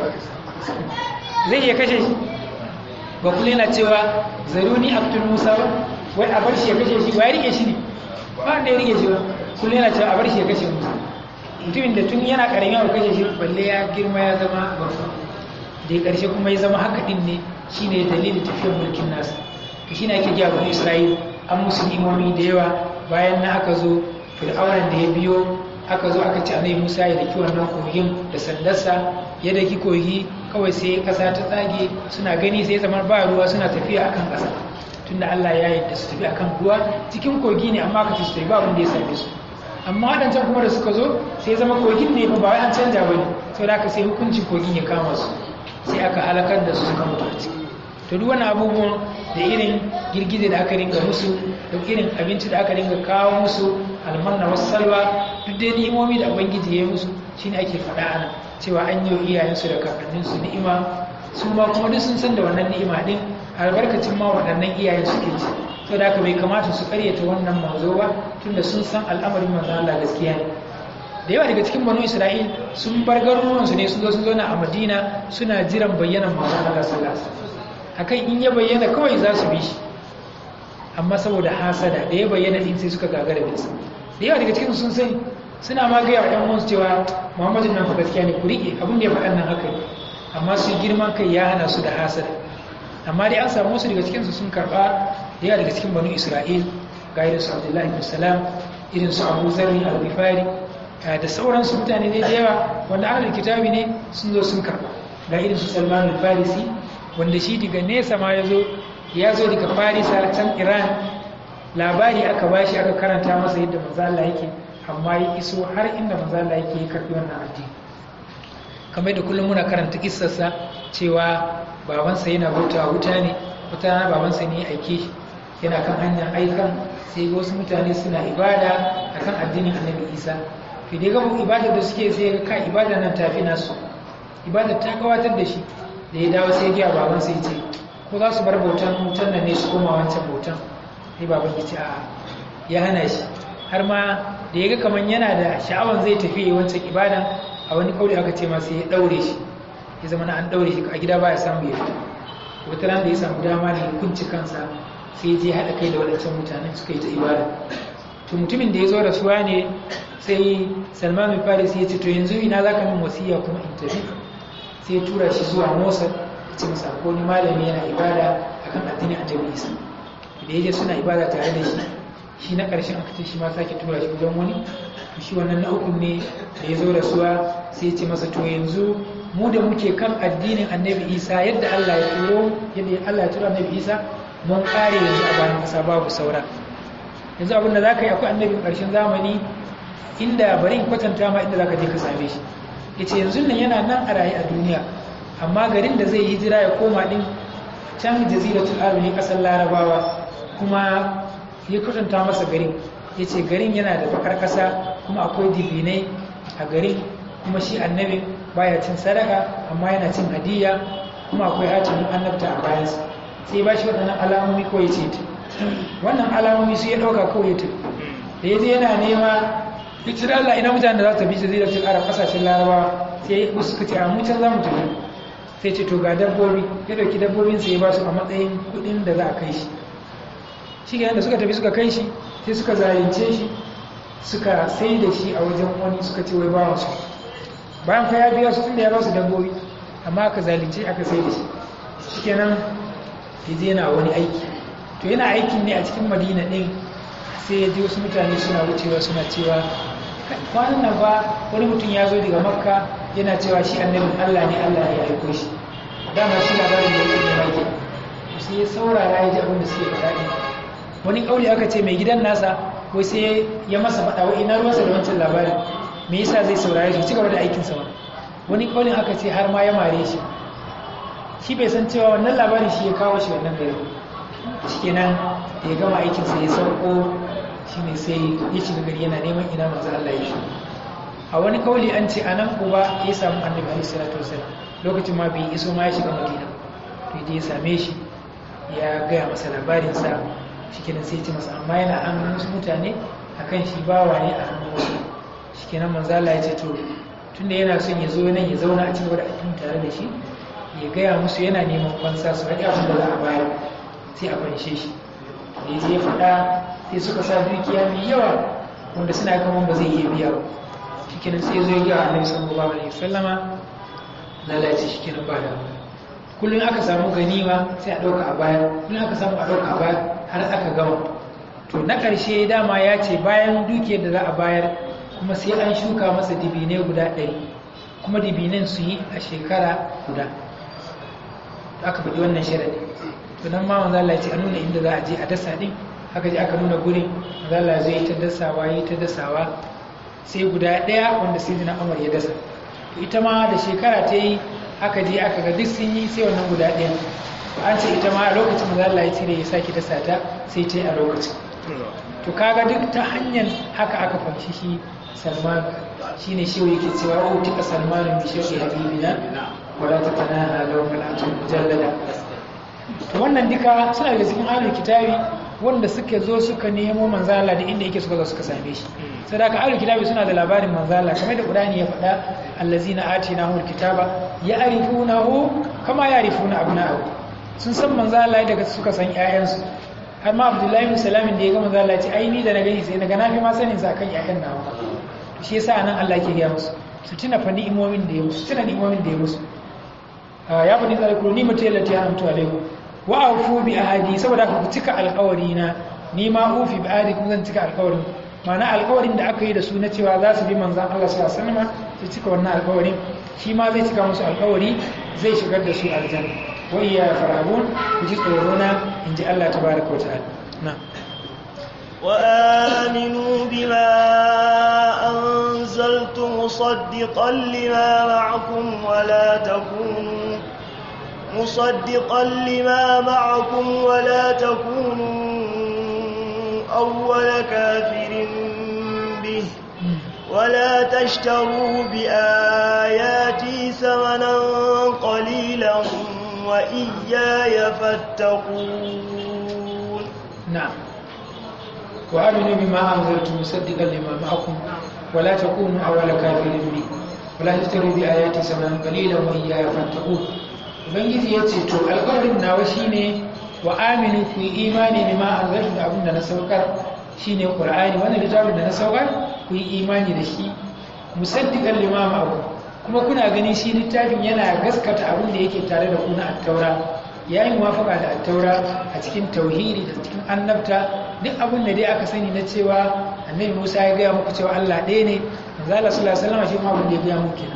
zai iya kashe shi ba kullum yana cewa zaruni abdul Musa wai a bar shi ya kashe shi ba ya rike shi ne ba wanda ya rike shi ba. Kullum yana cewa a bar shi ya kashe Musa, mutumin da tun yana karami ya kashe shi balle ya girma ya zama babba, da ya karshe kuma ya zama haka din ne shine dalilin tafiyar mulkin nasa. To shine ake gaya wa Isra'il an musu imomi da yawa. Bayan na aka zo fir'aunan da ya biyo, aka zo aka ci annabi Musa ya daki wannan kogin da sandarsa, ya daki kogi kawai sai kasa ta tsage, suna gani sai zama ba ruwa, suna tafiya akan kasa tunda Allah ya yarda su tafi akan ruwa cikin kogi ne, amma aka ci su tafi ba wanda ya same su. Amma waɗancan kuma da suka zo sai zama kogin ne ba wai an canja bane, saboda haka sai hukuncin kogin ya kama su, sai aka halakar da su suka mutu a ciki. To duk wani abubuwan da irin girgize da aka ringa musu, da irin abinci da aka ringa kawo musu, almanna wasu salwa, duk dai ni'imomi da ubangiji ya yi musu shine ake faɗa ana cewa an yi iyayensu da kakanninsu ni'ima, su ma kuma duk sun san da wannan ni'ima din, albarkacin ma waɗannan iyayen suke ci. Saboda haka bai kamata su karyata wannan manzo ba, tunda sun san al'amarin manzo Allah gaskiya ne. Da yawa daga cikin banu Isra'il sun bar garuruwansu ne, sun zo sun zauna a Madina suna jiran bayyanan manzo Allah sallallahu alaihi wasallam. Akan in ya bayyana kawai za su bi shi, amma saboda hasada da ya bayyana din sai suka gagara bin sa. Da yawa daga cikin sun sani, suna ma gaya wa ɗan uwansu cewa Muhammadin nan fa gaskiya ne, ku riƙe abin da ya faɗan nan haka ne, amma su girman kai ya hana su da hasada. Amma dai an samu wasu daga cikinsu sun karɓa, da yawa daga cikin banu Isra'il ga irin su Abdullahi ibn Salam, irin su Abu Zarri al-Ghifari da sauransu mutane ne da yawa wanda ahlul kitabi ne sun zo sun karɓa. Ga irin su Salman al-Farisi wanda shi daga nesa ma ya zo ya zo daga Farisa can Iran, labari aka bashi aka karanta masa yadda manzo Allah yake, amma ya iso har inda manzo Allah yake ya karbi wannan addini. Kamar da kullum muna karanta kissarsa cewa babansa yana bautawa wuta ne, wata rana babansa ne ya aike shi yana kan hanyar aikan, sai wasu mutane suna ibada akan addinin Annabi Isa. To dai ga ibadar da suke sai ga kai ibada nan tafi nasu, ibadar ta kawatar da shi. Da ya dawo sai ya baban sai ce ko za su bar bautan mutan nan ne su koma wancan bautan. Sai baban ya ce a ya hana shi, har ma da ya ga kaman yana da sha'awan zai tafi yi wancan ibadan, a wani kauli aka ce ma sai ya daure shi, ya zama na an daure shi a gida baya samu ya fita. Wata ran da ya samu dama ne ya kunci kansa, sai je haɗa kai da waɗancan mutanen suka yi ta ibada. To mutumin da ya zo da suwa ne, sai Salman al-Farisi ya ce to yanzu ina za ka min wasiya kuma in tafi. Sai ya tura shi zuwa Mosul, ya ce masa ko ni malami yana ibada akan addinin Annabi Isa. Da yaje suna ibada tare da shi, shi na ƙarshen aka ce shi ma sake tura shi wajen wani, to shi wannan na uku ne da ya zo da suwa sai ya ce masa to yanzu mu da muke kan addinin annabi Isa yadda Allah ya turo yadda Allah ya turo annabi Isa mun kare yanzu a bayan kasa babu saura yanzu abin da zaka yi akwai annabin karshen zamani inda bari in kwatanta ma inda zaka je ka same shi yace yanzu nan yana nan a raye a duniya amma garin da zai hijira ya koma din can jaziratul arab ne kasar larabawa kuma ya kwatanta masa garin yace garin yana da bakar kasa kuma akwai dibinai a garin kuma shi annabi baya cin sadaka amma yana cin hadiya kuma akwai hatimin annabta a bayansa sai ba shi waɗannan alamomi ko ya ce ta wannan alamomi su ya ɗauka ko ya ta da ya je yana nema ya ci Allah ina mutane da za su tafi jaziratul arab kasashen larabawa sai wasu suka ce a mu can za mu tafi sai ce to ga dabbobi ya dauki dabbobin sai ya ba su a matsayin kuɗin da za a kai shi shi ga yadda suka tafi suka kai shi sai suka zalunce shi suka sai da shi a wajen wani suka ce wai bawan su bayan fa ya biya su tunda ya ba su dabbobi amma aka zalunce aka sai da shi shikenan yaje yana wani aiki to yana aikin ne a cikin Madina din sai ya ji wasu mutane suna wucewa suna cewa kwanan nan ba wani mutum ya zo daga Makka yana cewa shi annabin Allah ne Allah ya aiko shi dama shi labarin da yake mai sai ya saurara ya ji abin da suke faɗa wani kauli aka ce mai gidan nasa wai sai ya masa faɗa wa ina ruwansa da wancan labarin me yasa zai saurare shi cigaba da aikinsa ba wani kaulin aka ce har ma ya mare shi shi bai san cewa wannan labarin shi ya kawo shi wannan gari shikenan da ya gama aikinsa ya sauko shine sai ya shiga gari yana neman ina manzo Allah ya shi a wani kauli an ce anan uba ya samu annabi alaihi salatu wasallam lokacin ma bai iso ma ya shiga Madina to ya same shi ya gaya masa labarin sa shikenan sai ya ce masa amma yana an musu mutane akan shi bawa ne a hannun wasu shikenan manzo Allah ya ce to tunda yana son ya zo nan ya zauna a cikin addini tare da shi ya gaya musu yana neman kwansa su haɗe abin da za a bayar sai a fanshe shi da ya je ya faɗa sai suka sa dukiya mai yawa wanda suna kaman ba zai iya biya ba shikenan sai ya zo ya ga Annabi sallallahu alaihi wasallama lalace shikenan ba da kullum aka samu ganima sai a ɗauka a baya kullum aka samu a ɗauka a baya har aka gama to na ƙarshe dama ya ce bayan dukiyar da za a bayar kuma sai an shuka masa dibine guda ɗari kuma dibinan su yi a shekara guda aka faɗi wannan sharadi to nan ma manzo Allah ya ce a nuna inda za a je a dasa din haka je aka nuna gurin manzo Allah zai yi ta dasawa yi ta dasawa sai guda ɗaya wanda sayyidina Umar ya dasa to ita ma da shekara ta yi aka je aka ga duk sun yi sai wannan guda ɗaya an ce ita ma a lokacin manzo Allah ya cire ya saki dasa ta sai ta yi a lokacin to kaga duk ta hanyar haka aka fanshi shi Salman shine shi yake cewa utika Salman bi shawqi habibina wala tatanaha law kal'atul mujallada to wannan duka suna daga cikin ahlul kitabi wanda suke zo suka nemo manzo Allah da inda yake suka zo suka same shi sadaka ahlul kitabi suna da labarin manzo Allah kamar da Qur'ani ya faɗa allazina atinahul kitaba ya'rifunahu kama ya'rifuna abna'ahu sun san manzo Allah daga suka san ƴaƴansu har ma Abdullahi ibn Salamin da ya ga manzo Allah ya ce ai ni da na gani sai na ga na fi ma sanin sa kan ƴaƴan nawa shi yasa anan Allah ke gaya musu su tuna fa ni'imomin da ya musu tuna ni'imomin da ya musu ya bani zaliku ni mutai lati ya amtu alaikum wa aufu bi ahadi saboda ku cika alƙawari na ni ma ufi bi ahadi kun zan cika alƙawarin ma'ana alƙawarin da aka yi da su na cewa za su bi manzon Allah sallallahu alaihi wasallam su cika wannan alƙawarin shi ma zai cika musu alƙawari zai shigar da su aljanna wa iya farabun ku ji tsorona inji Allah tabaraka wa ta'ala na وآمنوا بما أنزلت مصدقا لما معكم ولا تكونوا مصدقا لما معكم ولا تكونوا أول كافر به ولا تشتروا بآياتي ثمنا قليلا وإياي فاتقون نعم وآمنوا بما أنزلت مصدقا لما معكم ولا تكونوا أول كافر به ولا تشتروا بآياتي ثمنا قليلا وإياي فاتقون ubangiji ya ce to alƙawarin nawa shine wa aminu ku yi imani ne ma anzaltu da abin da na saukar shine qur'ani wannan littafin da na saukar ku yi imani da shi musaddiqan lima ma'akum kuma kuna ganin shi littafin yana gaskata abin da yake tare da ku na at-taura yayin muwafaqa da at-taura a cikin tauhidi da cikin annabta duk abin da dai aka sani na cewa annabi Musa ya gaya muku cewa Allah ɗaya ne manzo Allah sallallahu alaihi wasallam shi ma abin da ya gaya muku kenan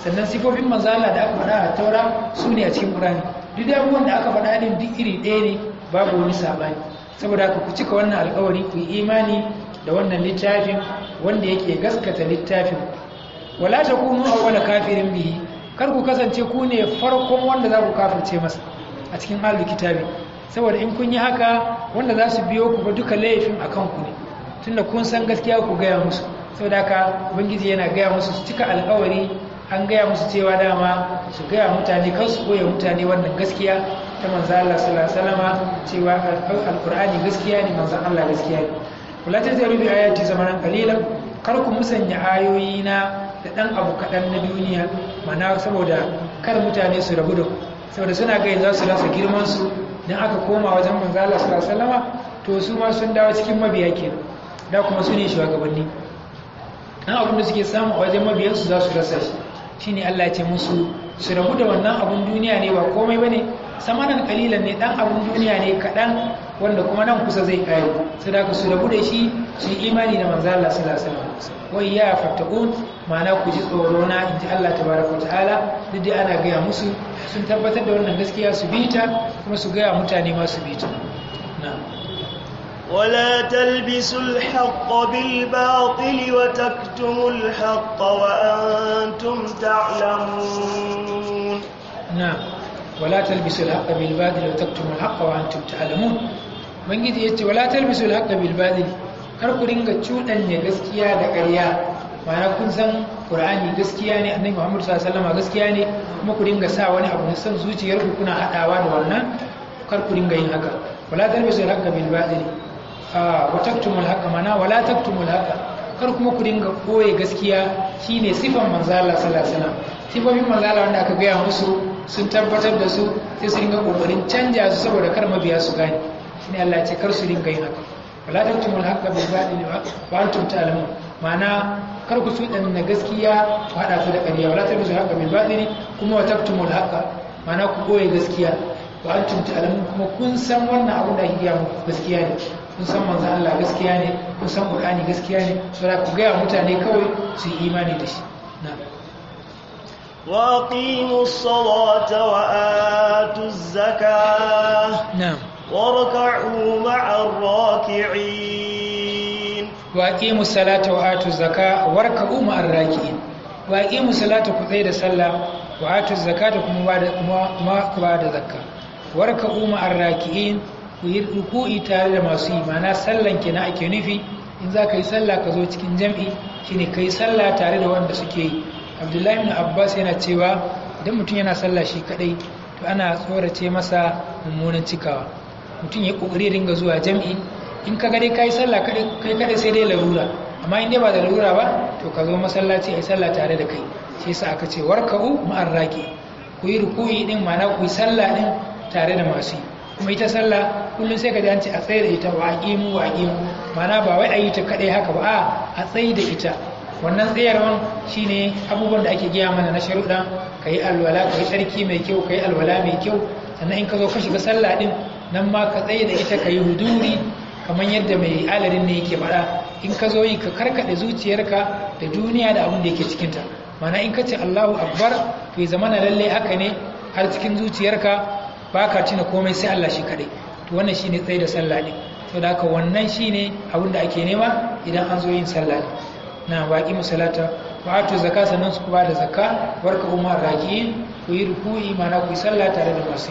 sannan sifofin manzo Allah da aka faɗa a taura su ne a cikin Qur'ani duk da abubuwan da aka faɗa din duk iri ɗaya ne babu wani sabani saboda haka ku cika wannan alƙawari ku yi imani da wannan littafin wanda yake gaskata littafin wala takunu awwala kafirin bihi kar ku kasance ku ne farkon wanda za ku kafirce masa a cikin ahlul kitabi saboda in kun yi haka wanda za su biyo ku ba duka laifin akan ku ne tunda kun san gaskiya ku gaya musu saboda haka ubangiji yana gaya musu su cika alƙawari an gaya musu cewa dama su gaya mutane kan su koya mutane wannan gaskiya ta manzo Allah sallallahu alaihi wasallama cewa alqur'ani gaskiya ne manzo Allah gaskiya ne wala tazaru bi ayati zamanan qalilan kar ku musanya ayoyi na da dan abu kadan na duniya mana saboda kar mutane su rabu da saboda suna ga za su rasa girman su dan aka koma wajen manzo Allah sallallahu alaihi wasallama to su ma sun dawo cikin mabiya kenan da kuma su ne shugabanni dan abin da suke samu a wajen mabiyansu za su rasa shi shine Allah ya ce musu su rabu da wannan abun duniya ne ba komai bane samanan kalilan ne dan abun duniya ne kadan wanda kuma nan kusa zai kai sadaka su rabu da shi su yi imani da manzo Allah sallallahu alaihi wasallam wai ya fattaqun ma'ana ku ji tsoro na inji Allah tabaraka ta'ala duk da ana gaya musu sun tabbatar da wannan gaskiya su bita kuma su gaya mutane ma su bita na'am ولا تلبسوا الحق بالباطل وتكتموا الحق وأنتم تعلمون نعم ولا تلبسوا الحق بالباطل وتكتموا الحق وأنتم تعلمون من قد يتي ولا تلبسوا الحق بالباطل karku dinga cuɗanya gaskiya da ƙarya ma'ana kun san Qur'ani gaskiya ne annabi Muhammad sallallahu alaihi wasallam gaskiya ne kuma ku dinga sa wani abu na san zuciyarku kuna hadawa da wannan karku dinga yin haka wala talbisul haqqa bil batil wa taktumul haqqa mana wala taktumul haqqa kar kuma ku dinga koye gaskiya shine sifan manzo Allah sallallahu alaihi wasallam sifofin manzo Allah wanda aka gaya musu sun tabbatar da su sai su dinga kokarin canja su saboda kar mabiya su gane shine Allah ya ce kar su dinga yin haka wala taktumul haqqa bil batil wa antum ta'lamun mana kar ku su dan gaskiya ku hada su da ƙarya wala taktumul haqqa bil batil kuma wa taktumul haqqa mana ku koye gaskiya wa antum ta'lamun kuma kun san wannan abin da ake muku gaskiya ne kun san manzo Allah gaskiya ne kun san Qur'ani gaskiya ne saboda ku ga mutane kawai su yi imani da shi na'am wa aqimus salata wa atuz zakah na'am warka'u ma'ar raki'in wa aqimus salata wa atuz zakah warka'u ma'ar raki'in wa aqimus salata ku tsaya da sallah wa atuz zakata kuma ba da kuma ku ba da zakka warka'u ma'ar raki'in ku yi ruku'i tare da masu yi mana sallan kenan ake nufi in za ka yi sallah ka zo cikin jam'i shine ka yi sallah tare da wanda suke yi abdullahi ibn abbas yana cewa idan mutum yana sallah shi kadai to ana tsorace masa mummunan cikawa mutum ya kokari ringa zuwa jam'i in ka gare ka yi sallah kai kadai sai dai larura amma in dai ba da larura ba to ka zo masallaci a yi sallah tare da kai shi yasa aka ce warka'u ma'ar raki ku yi ruku'i din mana ku yi sallah din tare da masu yi kuma ita sallah kullum sai ka ji an ce a tsaye da ita wa aqimu wa aqimu mana ba wai a yi ta kadai haka ba a a tsaye da ita wannan tsayarwan shine abubuwan da ake gaya mana na sharuɗa kai alwala kai tsarki mai kyau kai alwala mai kyau sannan in ka zo ka shiga sallah din nan ma ka tsaye da ita kai huduri kamar yadda mai alarin ne yake faɗa in ka zo yi ka karkade zuciyarka da duniya da abin da yake cikin ta mana in ka ce Allahu akbar to ya zama na lalle haka ne har cikin zuciyarka ba ka cina komai sai Allah shi kadai to wannan shine tsaye da sallah ne saboda haka wannan shine abin da ake nema idan an zo yin sallah ne na baki musallata wa atu zakka sannan su ba da zakka warka umma raki'in ku yi ruku'i mana ku yi sallah tare da masu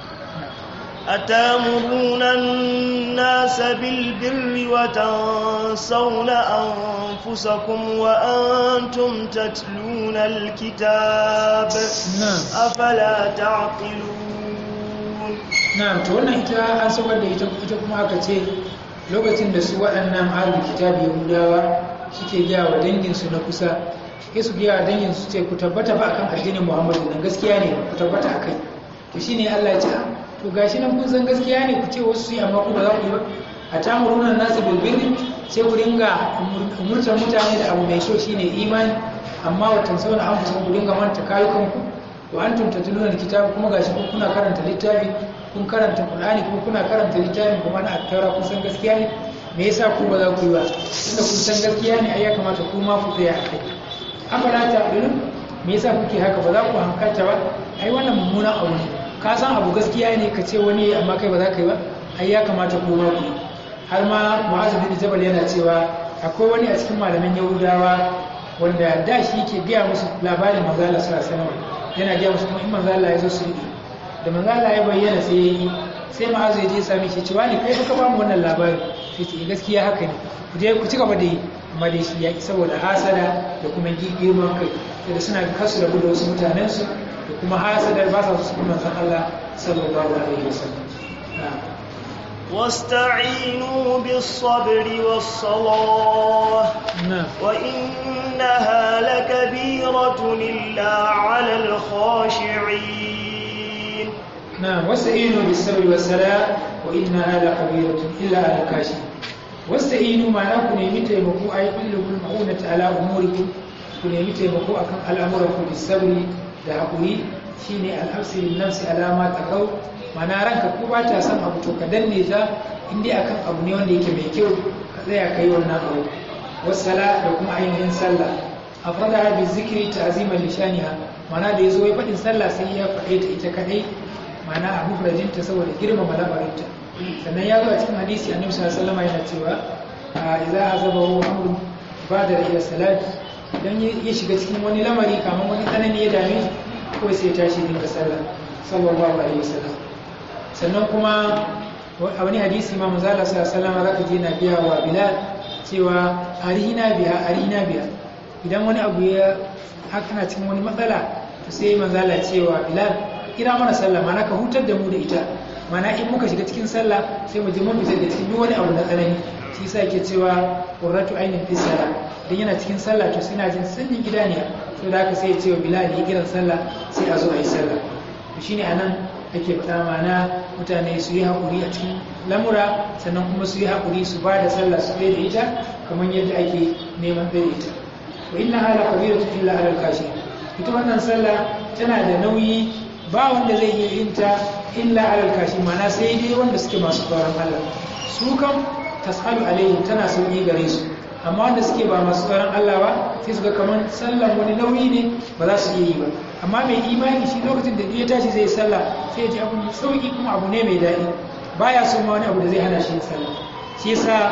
أتامرون الناس بالبر وتنسون أنفسكم وأنتم تتلون الكتاب أفلا تعقلون na'am to wannan ita an sabar da ita ita kuma aka ce lokacin da su waɗannan ahlul kitabi yahudawa suke gaya wa dangin su na kusa sai su gaya wa dangin su ce ku tabbata ba akan addinin Muhammadu nan gaskiya ne ku tabbata akai to shine Allah ya ce to gashi nan kun san gaskiya ne ku ce wasu su yi amma ku ba za ku yi ba a tamuruna nasu bil birri sai ku dinga umurtar mutane da abu mai kyau shine imani amma watan sauna an fusa ku dinga manta kayukanku wa antum tatluna alkitaba kuma gashi kun kuna karanta littafi kun karanta Qur'ani kuma kuna karanta littafin kuma na at-Taura kun san gaskiya ne me yasa ku ba za ku yi ba tunda kun san gaskiya ne ai ya kamata ku ma ku tsaya akai afala ta'qilun me yasa kuke haka ba za ku hankalta ba ai wannan mummunan abu ne ka san abu gaskiya ne ka ce wani amma kai ba za ka yi ba ai ya kamata ku ma ku har ma Mu'adh bin Jabal yana cewa akwai wani a cikin malaman Yahudawa wanda da shi ke gaya musu labarin manzo Allah sallallahu alaihi wasallam yana gaya musu kuma in manzo Allah ya zo su yi da manzo Allah ya bayyana sai yayi sai Mu'adh ya je sami shi cewa ne kai ka ba mu wannan labari sai ce gaskiya haka ne ku je ku ci gaba da yi amma dai shi ya ki saboda hasada da kuma girman kai da suna kasu da gudu wasu mutanensu da kuma hasadar ba sa su kuma manzon Allah sallallahu alaihi wasallam واستعينوا بالصبر والصلاة وإنها لكبيرة إلا على الخاشعين نعم واستعينوا بالصبر والصلاة وإنها لكبيرة إلا على الخاشعين واستعينوا معناه نيمي تيمكو أي كلكم المعونة على أموركم نيمي تيمكو أكم الأمركم بالصبر da haƙuri shine al'afsirin nafsi alama ta kau mana ranka ko ba ta san abu to ka danne ta inda akan abu ne wanda yake mai kyau ka tsaya kai wannan abu wasala da kuma ainihin sallah afrada bi zikri ta'ziman lishaniha mana da yazo ya fadin sallah sai ya fade ta ita kadai mana abu farajin ta saboda girmama lamarinta sannan ya zo a cikin hadisi annabi sallallahu alaihi wasallam yana cewa idza azabahu amru bada ila salati idan ya shiga cikin wani lamari kamar wani tsanani ya dame ko sai ya tashi dinga sallah sallallahu alaihi wasallam sannan kuma a wani hadisi ma manzo Allah sallallahu alaihi wasallam zaka ji na biya wa Bilal cewa arina biya arina biya idan wani abu ya haka na cikin wani matsala to sai manzo Allah cewa Bilal kira mana sallah mana ka hutar da mu da ita mana in muka shiga cikin sallah sai mu je mun fitar da cikin wani abu na tsanani shi yasa yake cewa qurratu ainin fi salah dan yana cikin sallah to sai na jin sanyin idaniya to da haka sai ya ce wa Bilal ya kiran sallah sai a zo a yi sallah to shine anan ake faɗa mana mutane su yi haƙuri a cikin lamura sannan kuma su yi haƙuri su ba da sallah su da ita kamar yadda ake neman da ita wa inna hala kabiratu illa alal kashi ita wannan sallah tana da nauyi ba wanda zai iya yin ta illa alal kashi mana sai dai wanda suke masu tsoron Allah su kam tasalu alaihim tana sauki gare su amma wanda suke ba masu tsoron Allah ba sai su ga kamar sallan wani nauyi ne ba za su iya yi ba amma mai imani shi lokacin da ya tashi zai sallah sai ya ji abu mai sauki kuma abu ne mai daɗi baya son ma wani abu da zai hana shi sallah shi yasa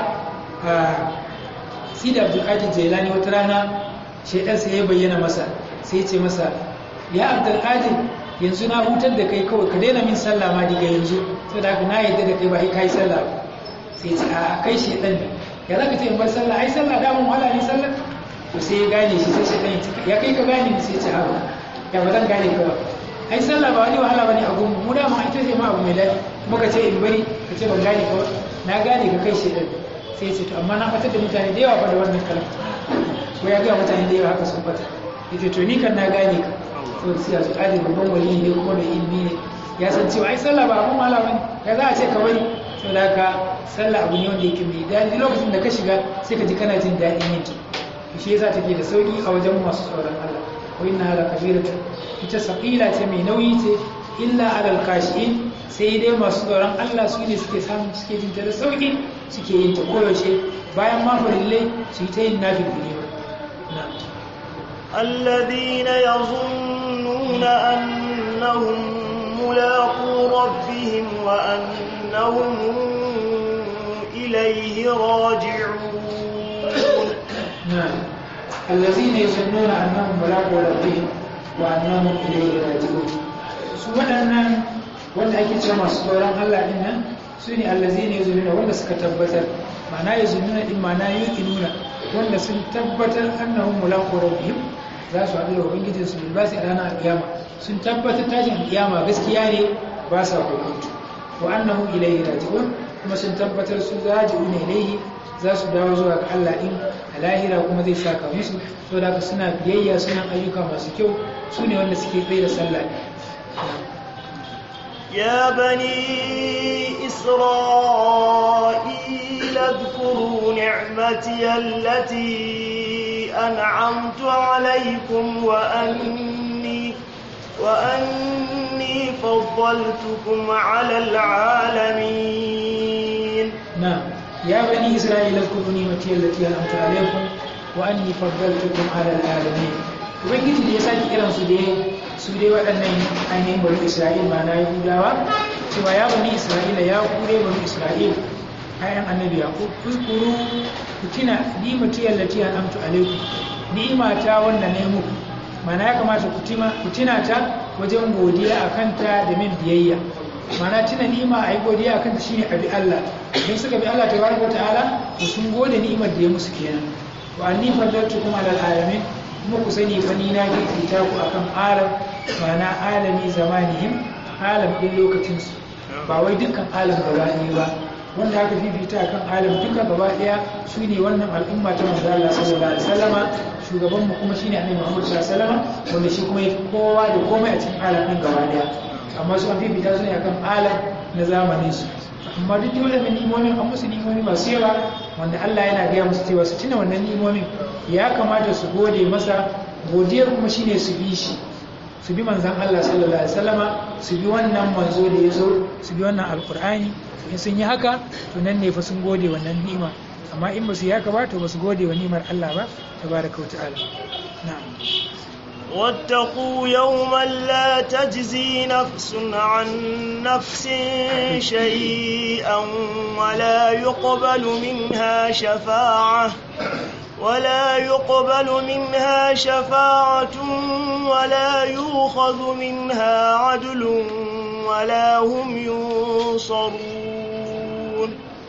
Sidi Abdul Qadir Jailani wata rana shaidan sai ya bayyana masa sai ya ce masa ya Abdul Qadir yanzu na hutar da kai kawai ka daina min sallah ma diga yanzu saboda haka na yarda da kai ba kai sallah sai ya ce a kai shaidan ne ya zaka ce in bar sallah ai sallah da mun wala ne sallah to sai ya gane shi sai shaidan ya kai ka gane sai ya ce haka ya ba zan gane ka ba ai sallah ba wani wahala bane a gunmu mu da ma ita ce ma abu mai daɗi kuma ka ce in bari ka ce ban gane ka ba na gane ka kai shaidan sai ce to amma na fatar da mutane da yawa fa da wannan kalma ko ya ga mutane da yawa haka sun fata yace to ni kan na gane ka to sai ya zo adin babban wali ne kuma mai ilimi ne ya san cewa ai sallah ba abun wahala bane ya za a ce ka bari saboda haka sallah abu ne wanda yake mai daɗi lokacin da ka shiga sai ka ji kana jin daɗin yin ta shi yasa take da sauki a wajen masu tsoron Allah wa inna ala kabiratu ita saqila ce mai nauyi ce illa alal kashin sai dai masu tsoron Allah su ne suke samu suke jin ta da sauki suke yin ta koyaushe bayan ma farillai su yi ta yin nafil ne na الذين يظنون أنهم ملاقو ربهم وأنهم إليه راجعون نعم الذين يظنون أنهم ملاقو ربهم وأنهم إليه راجعون سواء wanda ake cewa masu tsoron Allah din nan su ne allazina yazununa wanda suka tabbatar ma'ana yazununa din ma'ana yuqinuna wanda sun tabbatar annahum mulaqu rabbihim za su haɗu da ubangijin su ba su ranar alƙiyama sun tabbatar tashin alƙiyama gaskiya ne ba sa hukunci wa annahum ilayhi raji'un kuma sun tabbatar su raji'un ilayhi za su dawo zuwa ga Allah din a lahira kuma zai saka musu saboda suna biyayya suna ayyuka masu kyau su ne wanda suke tsaye da sallah يا بني إسرائيل اذكروا نعمتي التي أنعمت عليكم وأني, وأني فضلتكم على العالمين نعم يا بني إسرائيل اذكروا نعمتي التي أنعمت عليكم وأني فضلتكم على العالمين ubangiji da ya sake kiran su da su dai waɗannan ainihin bari isra'il ma na yahudawa cewa ya bani isra'ila ya kure bani isra'il ayan annabi yaqub uzkuru kutina ni'mati allati an'amtu alaykum ni'ima ta wanda ne muku mana ya kamata ku tina ta wajen godiya akan ta da min biyayya mana tuna ni'ima ai godiya akan ta shine abi Allah idan suka bi Allah tabaraka ta'ala to sun gode ni'imar da ya musu kenan wa anni fadlatukum ala alamin kuma ku sani fa ni na fifita ku akan alam mana alami zamanihim alam din lokacin su ba wai dukkan alam gaba ɗaya ba wanda aka fifita akan alam duka gaba ɗaya su ne wannan al'umma ta manzo Allah sallallahu alaihi wasallama shugaban mu kuma shine annabi Muhammad sallallahu alaihi wasallama wanda shi kuma yafi kowa da komai a cikin alam din gaba ɗaya amma su an fifita su ne akan alam na zamanin su amma duk dole ne ni'imomin an musu ni'imomi masu yawa wanda Allah yana gaya musu cewa su tuna wannan ni'imomin ya kamata su gode masa godiyar kuma shine su bi shi su bi manzan Allah sallallahu alaihi wasallama su bi wannan manzo da ya zo su bi wannan alqur'ani in sun yi haka to nan ne fa sun gode wannan ni'ima amma in ba su yi haka ba to ba su gode wa ni'imar Allah ba tabaraka wa ta'ala na'am واتقوا يوما لا تجزي نفس عن نفس شيئا ولا يقبل منها شفاعة ولا يقبل منها شفاعة ولا يؤخذ منها عدل ولا هم ينصرون.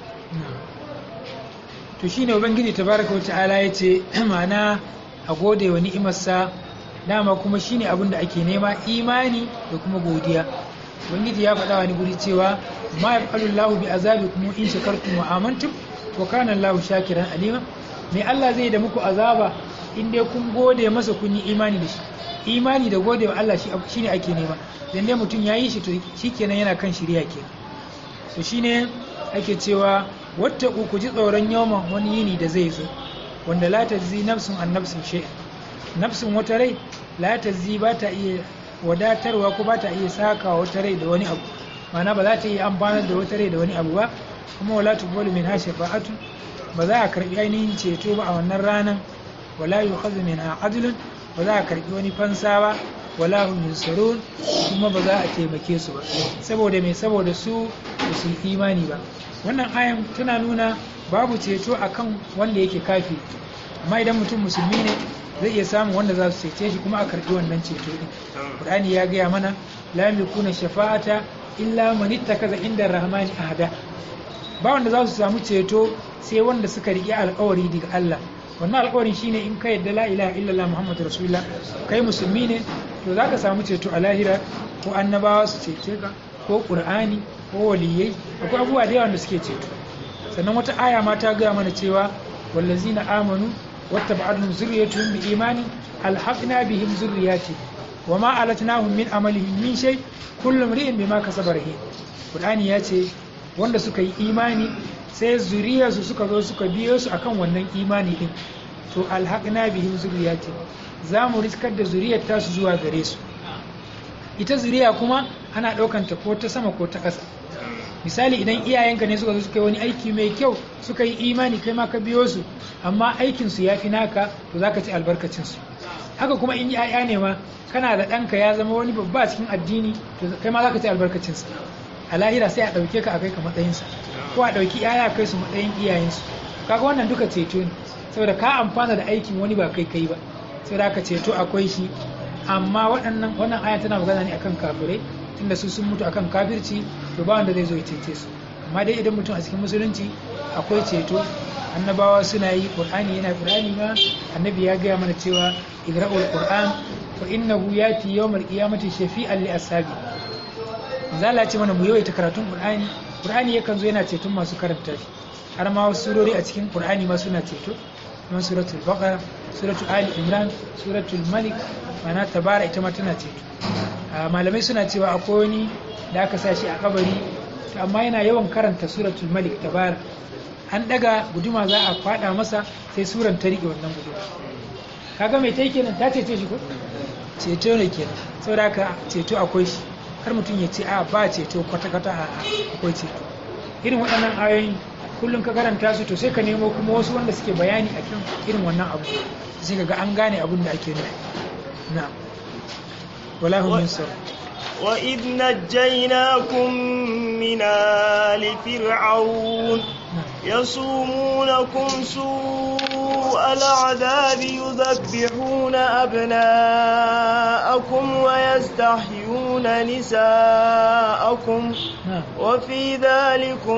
to shine ubangiji tabaraka wa ta'ala yace ma'ana a gode wa ni'imarsa dama kuma shine abin da ake nema imani da kuma godiya ubangiji ya faɗa wani guri cewa ma yaqalu Allahu bi azabikum in shakartum wa amantum wa kana Allahu shakiran alima me Allah zai da muku azaba in dai kun gode masa kun yi imani da shi imani da gode wa Allah shine ake nema dan dai mutum yayi shi to shikenan yana kan shiriya kenan to shine ake cewa wata ku ji tsoron yawan wani yini da zai zo wanda la tajzi nafsun an nafsin shay'an nafsin wata rai la tajzi ba ta iya wadatarwa ko ba ta iya saka wata rai da wani abu mana ba za ta iya amfanar da wata rai da wani abu ba kuma wala tuqbalu minha shafa'atu ba za a karbi ainihin ceto ba a wannan ranan wala yu'khadhu minha adlun ba za a karbi wani fansa ba wala hum yunsarun kuma ba za a taimake su ba saboda me saboda su ba su yi imani ba wannan ayan tana nuna babu ceto akan wanda yake kafi amma idan mutum musulmi ne zai iya samun wanda za su cece shi kuma a karbi wannan ceto din Qur'ani ya gaya mana la yamlikuna shafa'ata illa man ittakaza inda rahmani ahada ba wanda za su samu ceto sai wanda suka riƙe alƙawari daga Allah wannan alƙawarin shine in ka yadda la ilaha illallah muhammadu rasulullah kai musulmi ne to zaka samu ceto a lahira ko annabawa su cece ka ko Qur'ani ko waliyai akwai abubuwa da yawa da suke ceto sannan wata aya ma ta gaya mana cewa wallazina amanu واتبعتهم ذريتهم بإيمان ألحقنا بهم ذرياتهم وما ألتناهم من عملهم من شيء كل امرئ بما كسب رهين Qur'ani ya ce wanda suka yi imani sai zuriyarsu suka zo suka biyo su akan wannan imani din to alhaqna bihim zurriyati za mu riskar da zuriyar tasu zuwa gare su ita zuriya kuma ana ɗaukanta ko ta sama ko ta ƙasa misali idan iyayenka ne suka zo suka yi wani aiki mai kyau suka yi imani kai ma ka biyo su amma aikinsu ya fi naka to za ka ci albarkacinsu haka kuma in ya'ya ne ma kana da ɗanka ya zama wani babba cikin addini to kai ma za ka ci albarkacinsa a lahira sai a ɗauke ka a kai ka matsayinsa ko a ɗauki yaya kai su matsayin iyayensu kaga wannan duka ceto ne saboda ka amfana da aikin wani ba kai kai ba saboda ka ceto akwai shi amma waɗannan wannan aya tana magana ne akan kafirai tunda su sun mutu akan kafirci to ba wanda zai zo ya cece su amma dai idan mutum a cikin musulunci akwai ceto annabawa suna yi qur'ani yana qur'ani ma annabi ya gaya mana cewa igra'ul qur'an fa innahu yati yawmal qiyamati shafi'an li ashabi zalla ce mana mu yawaita karatun qur'ani qur'ani yakan zo yana ceton masu karanta shi har ma wasu surori a cikin qur'ani ma suna ceto kamar suratul baqara suratul ali imran suratul malik mana tabara ita ma tana ceto malamai suna cewa akwai wani da aka sa shi a kabari amma yana yawan karanta suratul malik tabara an daga guduma za a fada masa sai suran ta rike wannan guduma kaga mai tai kenan ta cece shi ko ceto ne kenan saboda haka ceto akwai shi har mutum ya ce a ba ceto kwata kwata a akwai ceto irin waɗannan ayoyi kullum ka karanta su to sai ka nemo kuma wasu wanda suke bayani akan irin wannan abu sai kaga an gane abin da ake nufi na'am wala hum yansur وإذ نجيناكم من آل فرعون يصومونكم سوء العذاب يذبحون أبناءكم ويستحيون نساءكم وفي ذلكم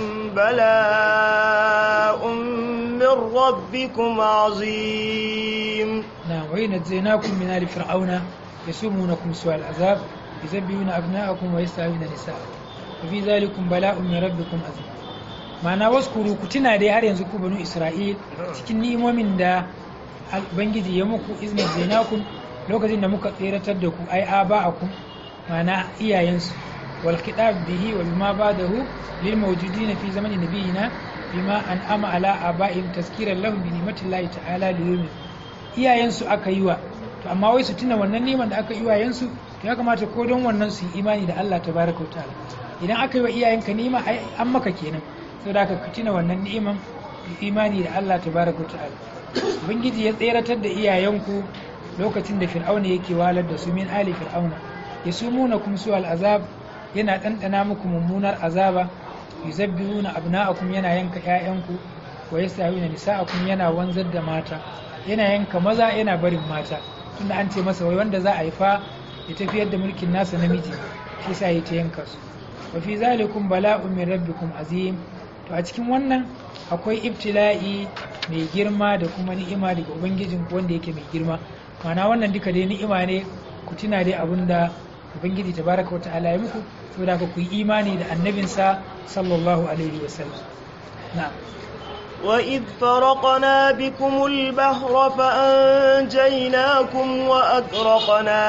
بلاء من ربكم عظيم. نعم وإذ نجيناكم من آل فرعون يسومونكم سوء العذاب يذبحون أبناءكم ويستحيون نساءكم وفي ذلكم بلاء من ربكم عظيم. ma'ana waskuru ku tuna dai har yanzu ku banu Isra'il cikin ni'imomin da Ubangiji ya muku iznin zainakum lokacin da muka tseratar da ku ai aba'akum ma'ana iyayensu wal kitab bihi wa bima ba'dahu lil mawjudin fi zamanin nabiyina bima an'ama ala aba'ihim tazkiran lahum bi ni'matillahi ta'ala liyumin iyayensu aka yi wa to amma wai su tuna wannan niman da aka yi iyayensu to ya kamata ko don wannan su yi imani da Allah tabaraka wa ta'ala idan aka yi wa iyayenka ni'ima ai an maka kenan saboda ka tuna wannan ni'iman imani da Allah tabaraka wa ta'ala ubangiji ya tseratar da iyayenku lokacin da fir'auna yake walar da su min ali fir'auna yasumunakum su'al azab yana dandana muku mummunar azaba yuzabbihuna abna'akum yana yanka ƴaƴanku wa yastahiyuna nisa'akum yana wanzar da mata yana yanka maza yana barin mata tunda an ce masa wai wanda za a haifa ya tafiyar da mulkin nasa namiji shi sa ya ta yanka su wa fi zalikum bala'un min rabbikum azim to a cikin wannan akwai ibtila'i mai girma da kuma ni'ima daga ubangijin wanda yake mai girma mana wannan duka dai ni'ima ne ku tuna dai abinda ubangiji tabaraka wa ta'ala ya muku saboda ka ku yi imani da annabinsa sallallahu alaihi wasallam na'am وإذ فرقنا بكم البحر فأنجيناكم وأغرقنا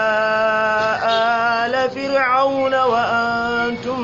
آل فرعون وأنتم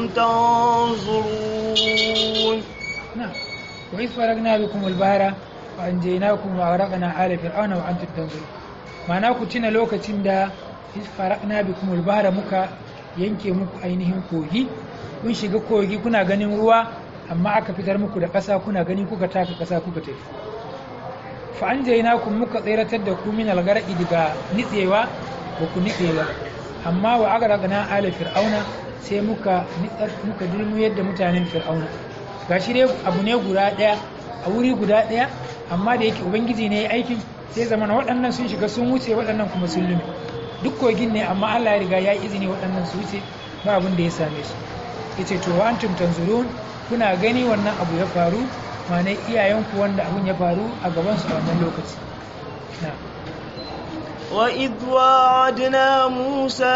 تنظرون. نعم وإذ فرقنا بكم البحر فأنجيناكم وأغرقنا آل فرعون وأنتم تنظرون. معناه كتنا لوكتين دا إذ فرقنا بكم البحر مكا yanke muku ainihin kogi kun shiga kogi kuna ganin ruwa amma aka fitar muku da ƙasa kuna gani kuka taka ƙasa kuka tafi fa an jaina kun muka tseratar da ku min algarqi daga nitsewa ba ku nitse ba amma wa agraqna ala fir'auna sai muka muka dirmu yadda mutanen fir'auna gashi dai abu ne guda daya a wuri guda daya amma da yake ubangiji ne ya aikin sai zamana waɗannan sun shiga sun wuce waɗannan kuma sun lume duk kogin ne amma Allah ya riga ya izini waɗannan su wuce ba abin da ya same su yace to wa antum tanzurun kuna gani wannan abu ya faru ma'ana iyayenku wanda abun ya faru a gabansu a wannan lokaci na وإذ وعدنا موسى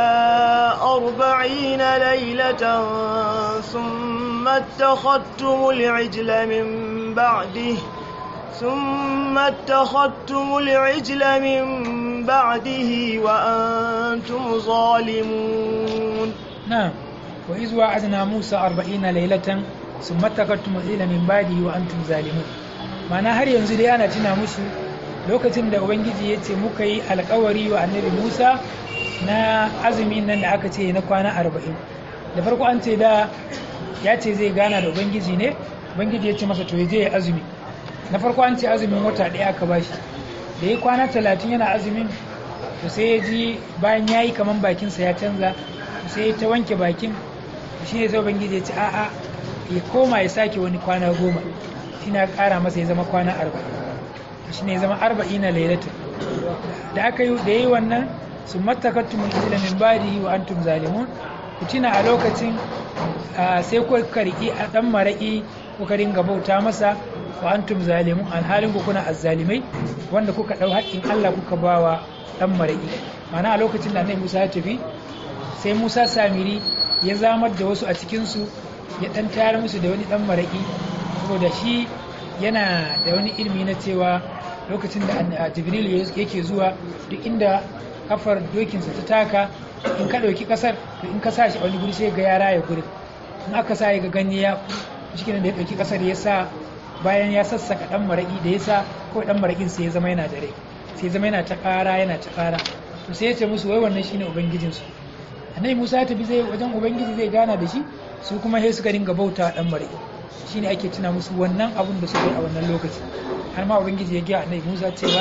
أربعين ليلة ثم اتخذتم العجل من بعده ثم اتخذتم العجل من بعده وأنتم ظالمون. نعم وإذ وعدنا موسى أربعين ليلة ثم اتخذتم العجل من بعده وأنتم ظالمون. معنى har yanzu dai ana tuna musu lokacin da ubangiji ya ce muka yi alkawari wa annabi Musa na azumin nan da aka ce na kwana arba'in da farko an ce da ya ce zai gana da ubangiji ne ubangiji ya ce masa to je ya azumi na farko an ce azumin wata ɗaya aka bashi da ya kwana talatin yana azumin to sai ya ji bayan ya yi kaman bakinsa ya canza sai ya ta wanke bakin shi ne sai ubangiji ya ce a'a ya koma ya sake wani kwana goma shi na ƙara masa ya zama kwana arba'in shi ne zama arba'ina lailatu da aka yi da yi wannan sun matakattumul ijla min badihi wa antum zalimun ku tuna a lokacin sai ku karki a dan maraki kuka ringa bauta masa wa antum zalimun alhalin ku kuna azzalimai wanda kuka dau haƙƙin Allah kuka bawa dan maraki mana a lokacin da Annabi Musa ya tafi sai Musa Samiri ya zamar da wasu a cikin su ya dan tayar musu da wani dan maraki saboda shi yana da wani ilimi na cewa lokacin da jibril yake zuwa duk inda kafar dokinsa ta taka in ka ɗauki ƙasar to in ka sa shi a wani guri sai ga yara ya guri in aka sa ya ga ganye ya cikin da ya ɗauki ƙasar ya sa bayan ya sassaka ɗan maraƙi da ya sa kawai ɗan maraƙin sai ya zama yana da rai sai ya zama yana ta ƙara yana ta ƙara to sai ya ce musu wai wannan shine ubangijinsu annabi Musa ya tafi zai wajen ubangiji zai gana da shi su kuma sai suka dinga bauta ɗan maraƙi shine ake tuna musu wannan abun da suka yi a wannan lokaci har ma ubangiji ya gaya annabi Musa cewa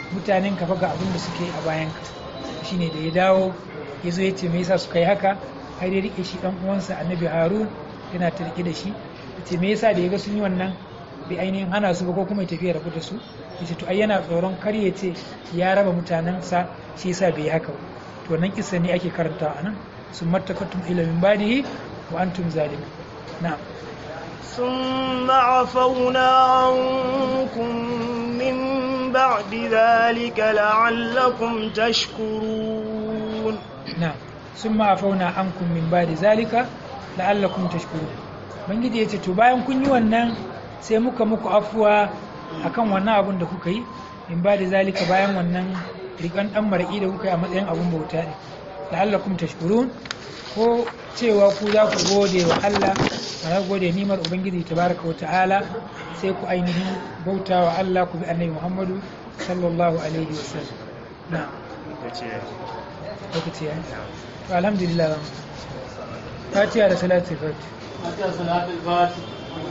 mutanen ka ga abin da suke a bayan ka shine da ya dawo ya zo ya ce me yasa suka yi haka har ya rike shi dan uwansa annabi Harun yana ta rike da shi ya ce me yasa da ya ga sun yi wannan bai ainihin hana su ba ko kuma ya tafi ya rabu da su ya ce to ai yana tsoron kar ya ce ya raba mutanensa shi yasa bai yi haka ba to wannan kissa ne ake karantawa anan sun mattakatum ila min badihi wa antum zalimun na'am ثم عفونا عنكم من بعد ذلك لعلكم تشكرون نعم ثم عفونا عنكم من بعد ذلك لعلكم تشكرون bangiji yace to bayan kun yi wannan sai muka muku afuwa akan wannan abun da kuka yi in ba da zalika bayan wannan rikan dan mar'i da kuka yi a matsayin abun bauta ne la'allakum tashkurun ko cewa ku za ku gode wa Allah ana gode nimar ubangiji tabaraka wa ta'ala sai ku ainihin bauta wa Allah ku bi annabi Muhammadu sallallahu alaihi wasallam na lokaci ya to alhamdulillah fatiha da salatu fatiha fatiha salatu fatiha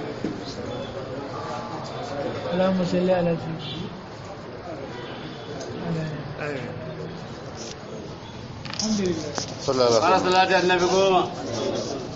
اللهم صل على سيدنا الحمد لله صلى الله عليه وسلم.